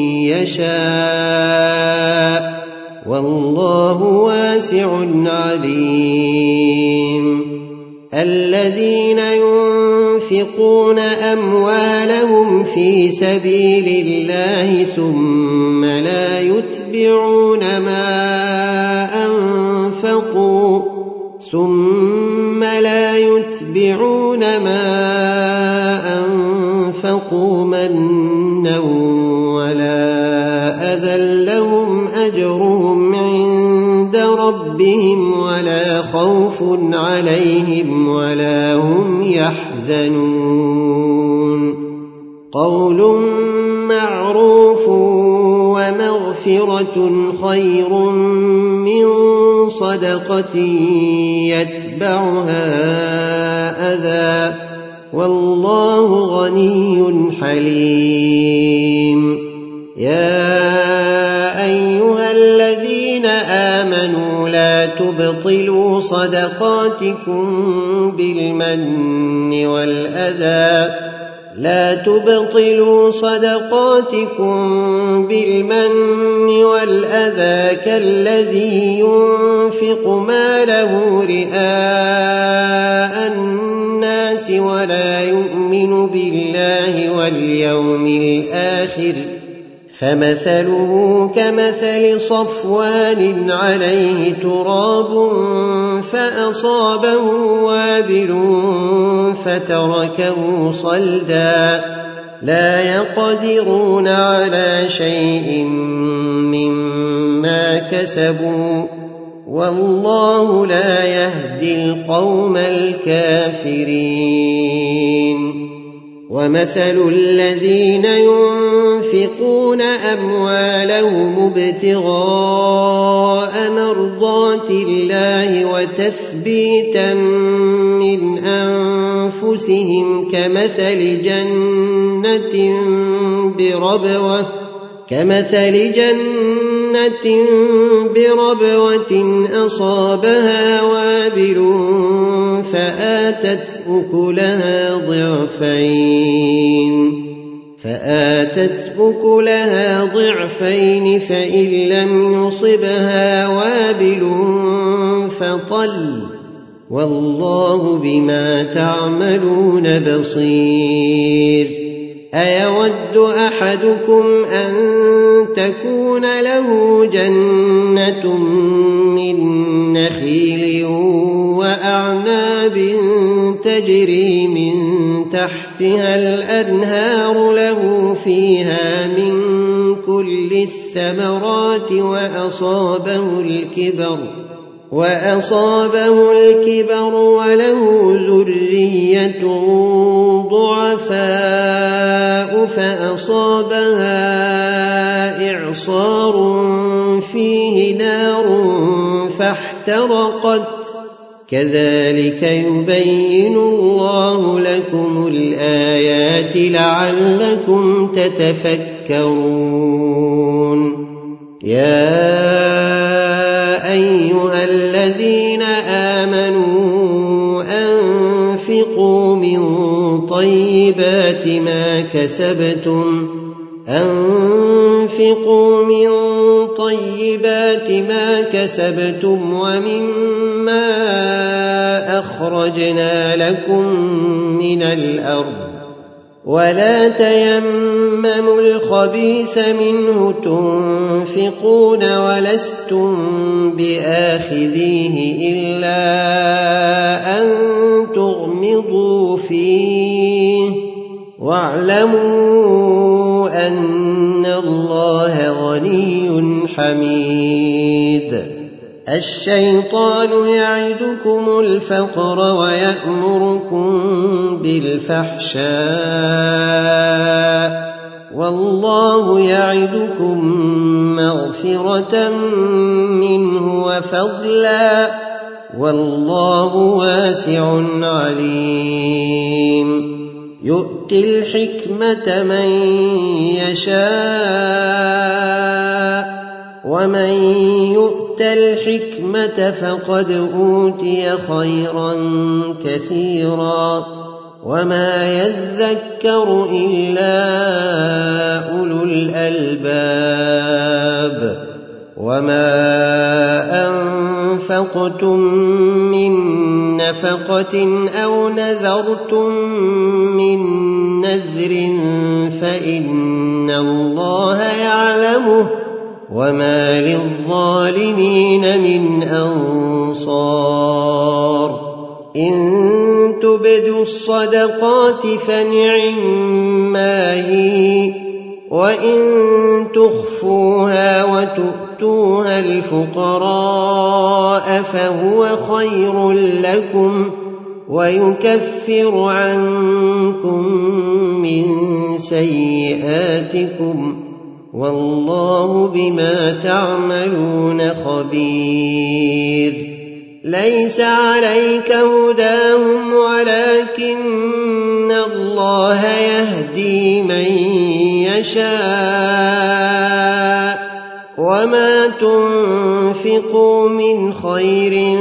[SPEAKER 1] يشاء والله واسع عليم. الذين ينفقون أموالهم في سبيل الله ثم لا يتبعون ما أنفقوا منا ولا أذى لهم أجرهم عند ربهم ولا خوف عليهم ولا هم يحزنون. قول معروف ومغفرة خير من صدقة يتبعها أذى والله غني حليم. يا أيها الذين آمنوا لا تبطلوا صدقاتكم بالمن والأذى كالذي ينفق ماله رئاء الناس ولا يؤمن بالله واليوم الآخر فمثله كمثل صفوان عليه تراب فأصابه وابل فتركه صلدا لا يقدرون على شيء مما كسبوا والله لا يهدي القوم الكافرين. ومثل الذين ينفقون أموالهم ابتغاء مرضات الله وتثبيتا من أنفسهم كمثل جنة بربوة أصابها وابل فآتت أكلها ضعفين فإن لم يصبها وابل فطل والله بما تعملون بصير. أيود أحدكم أن تكون له جنة من نخيل وأعناب تجري من تحتها الأنهار له فيها من كل الثمرات وأصابه الكبر وله ذرية ضعفاء فأصابها إعصار فيه نار فاحترقت كذلك يبين الله لكم الآيات لعلكم تتفكرون. يا أيها الذين آمنوا أنفقوا من طيبات ما كسبتم ومما أخرجنا لكم من الأرض ولا تيمموا الخبيث منه تنفقون ولستم بآخذيه إلا أن تغمضوا فيه واعلموا أن الله غني حميد. الشيطان يعدكم الفقر ويأمركم بالفحشاء والله يعدكم مغفرة منه وفضلا والله واسع عليم. يؤتي الحكمة من يشاء ومن يؤت الحكمة فقد أوتي خيرا كثيرا وما يذكر إلا أولو الألباب. وما أنفقتم من نفقة أو نذرتم من نذر فإن الله يعلمه وما للظالمين من أنصار. إن تبدوا الصدقات فنعما هي وإن تخفوها وتؤتوها الفقراء فهو خير لكم ويكفر عنكم من سيئاتكم والله بما تعملون خبير. ليس عليك هداهم ولكن الله يهدي من يشاء وما تنفقوا من خير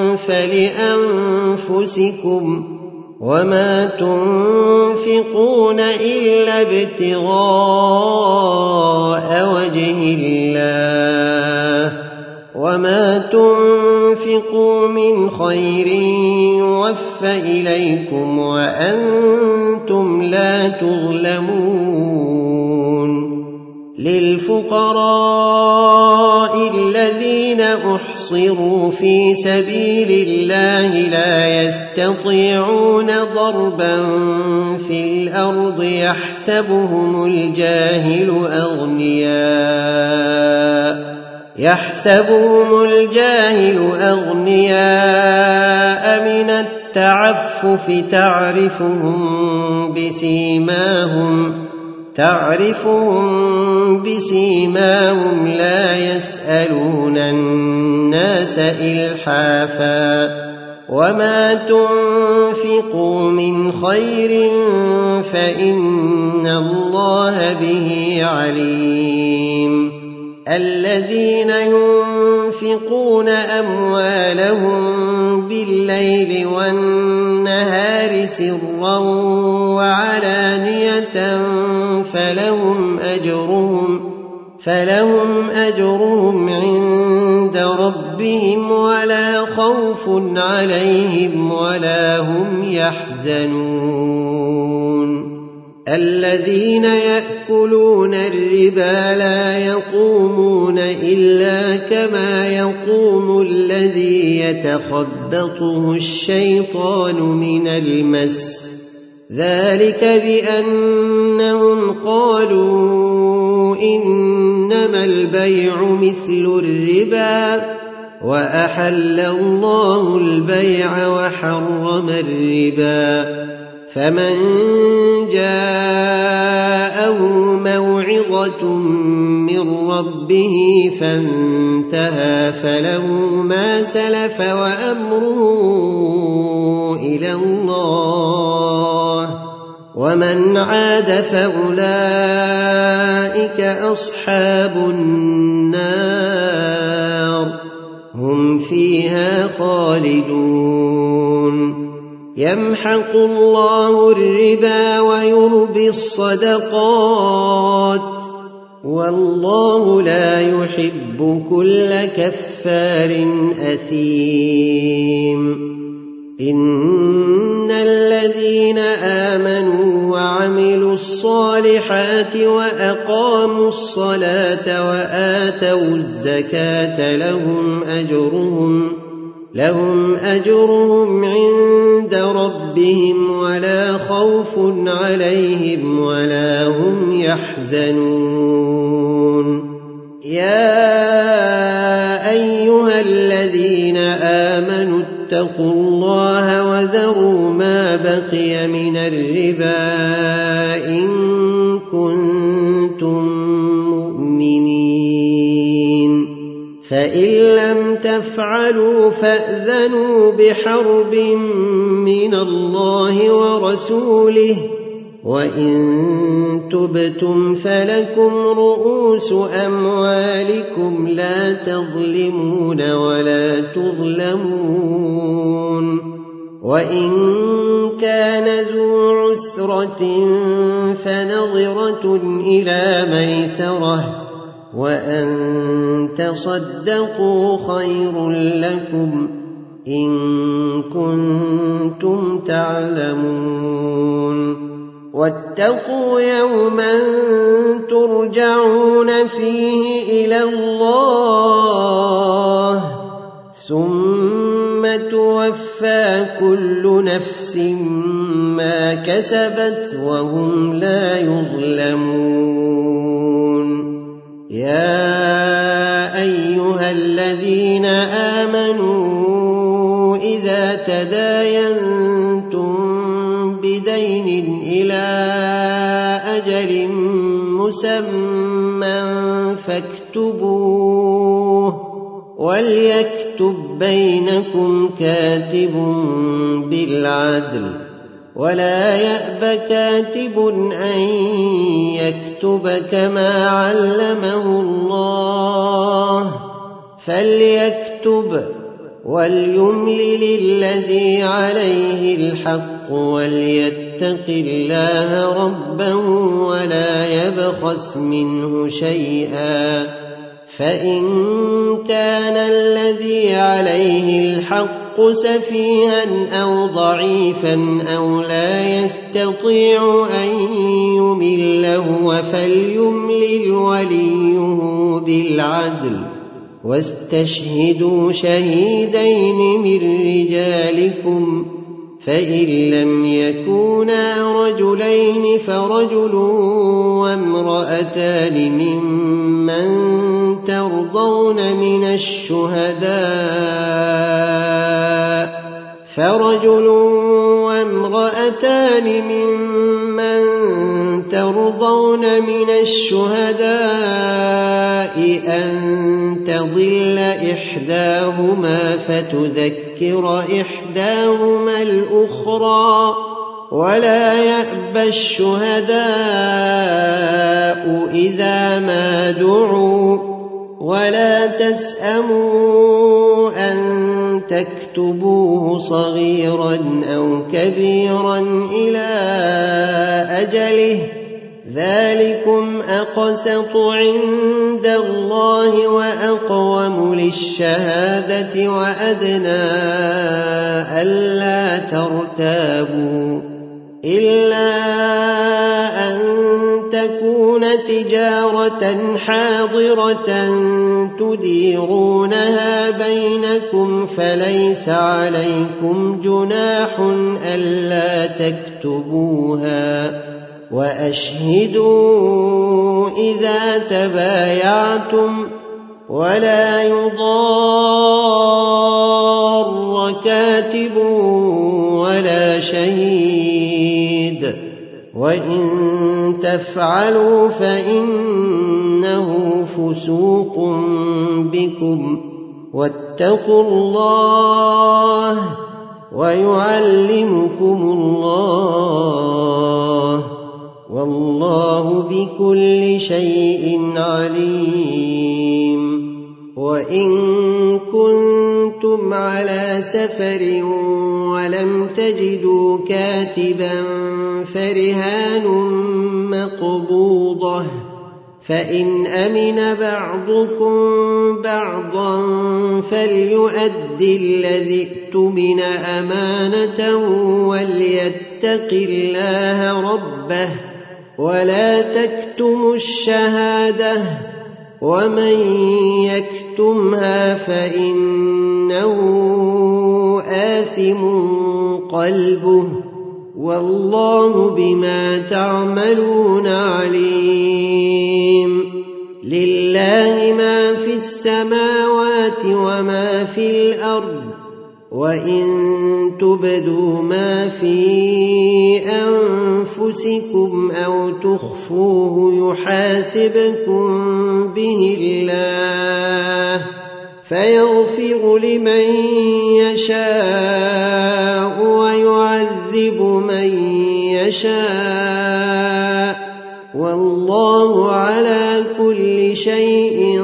[SPEAKER 1] فلأنفسكم وما تنفقون إلا ابتغاء وجه الله وما تنفقوا من خير يوفى إليكم وأنتم لا تظلمون. للفقراء الذين أحصروا في سبيل الله لا يستطيعون ضربا في الأرض يحسبهم الجاهل أغنياء من التعفف تعرفهم بسيماهم لا يسألون الناس إلحافا وما تنفقوا من خير فإن الله به عليم. الذين ينفقون أموالهم بالليل والنهار سرا وعلانية فلهم أجرهم عند ربهم ولا خوف عليهم ولا هم يحزنون. الذين يأكلون الربا لا يقومون إلا كما يقوم الذي يتخبطه الشيطان من المس ذلك بأنهم قالوا إنما البيع مثل الربا وأحل الله البيع وحرم الربا فمن جاءه موعظة من ربه فانتهى فله ما سلف وأمره إلى الله ومن عاد فأولئك أصحاب النار هم فيها خالدون يمحق الله الربا ويربي الصدقات والله لا يحب كل كفار أثيم إن الذين آمنوا وعملوا الصالحات وأقاموا الصلاة وآتوا الزكاة لهم أجرهم عند ربهم ولا خوف عليهم ولا هم يحزنون يا أيها الذين آمنوا اتقوا الله وذروا ما بقي من الربا إن كنتم مؤمنين فإن لم تفعلوا فأذنوا بحرب من الله ورسوله وإن تبتم فلكم رؤوس أموالكم لا تظلمون ولا تظلمون وإن كان ذو عسرة فنظرة إلى ميسرة وأن تصدقوا خير لكم إن كنتم تعلمون واتقوا يوما ترجعون فيه إلى الله ثم توفى كل نفس ما كسبت وهم لا يظلمون يا أيها الذين آمنوا إذا تداينتم بدين إلى أجل مسمى فاكتبوه وليكتب بينكم كاتب بالعدل ولا يأب كاتب أن يكتب كما علمه الله فليكتب وليملل الذي عليه الحق وليتق الله ربه ولا يبخس منه شيئا فإن كان الذي عليه الحق سفيها أو ضعيفا أو لا يستطيع أن يمل هو فليملل وليه بالعدل واستشهدوا شهيدين من رجالكم فإن لم يكونا رجلين فرجل وامرأتان ممن ترضون من الشهداء أن تضل إحداهما فتذكر إحداهما الأخرى ولا يأبى الشهداء إذا ما دعوا ولا تسأموا أن تكتبوه صغيرا أو كبيرا إلى أجله ذلكم أقسط عند الله وأقوم للشهادة وأدنى ألا ترتابوا إلا أن تكون تجارة حاضرة تديرونها بينكم فليس عليكم جناح ألا تكتبوها وأشهدوا إذا تبايعتم ولا يضار كاتب ولا شهيد وإن تفعلوا فإنه فسوق بكم واتقوا الله ويعلمكم الله والله بكل شيء عليم. وإن كنتم على سفر ولم تجدوا كاتبا فرهان مقبوضة فإن أمن بعضكم بعضا فليؤد الذي ائتمن أمانته وليتق الله ربه ولا تكتموا الشهادة ومن يكتمها فإنه آثم قلبه والله بما تعملون عليم. لله ما في السماوات وما في الأرض وإن تبدوا ما في أنفسكم أو تخفوه يحاسبكم به الله فيغفر لمن يشاء ويعذب من يشاء والله على كل شيء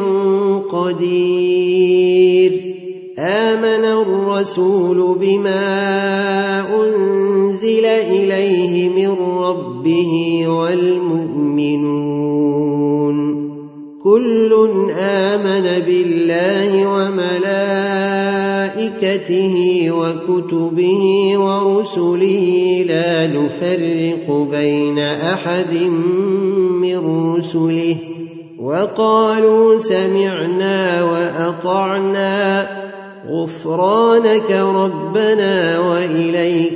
[SPEAKER 1] قدير. آمن الرسول بما أنزل إليه من ربه والمؤمنون كل آمن بالله وملائكته وكتبه ورسله لا نفرق بين أحد من رسله وقالوا سمعنا وأطعنا غفرانك ربنا وإليك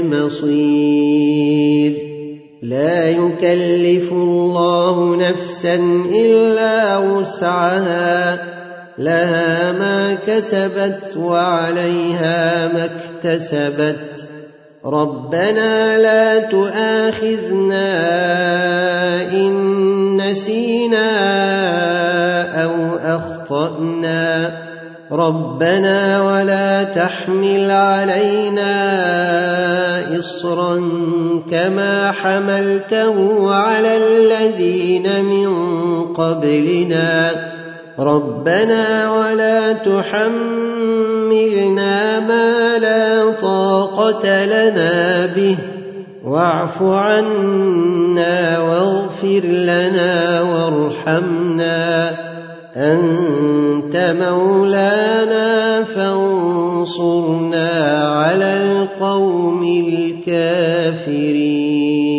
[SPEAKER 1] المصير. لا يكلف الله نفسا إلا وسعها لها ما كسبت وعليها ما اكتسبت ربنا لا تؤاخذنا إن نسينا أو أخطأنا ربنا ولا تحمل علينا إصرا كما حملته على الذين من قبلنا ربنا ولا تحملنا ما لا طاقة لنا به واعف عنا واغفر لنا وارحمنا أنت مولانا فانصرنا على القوم الكافرين.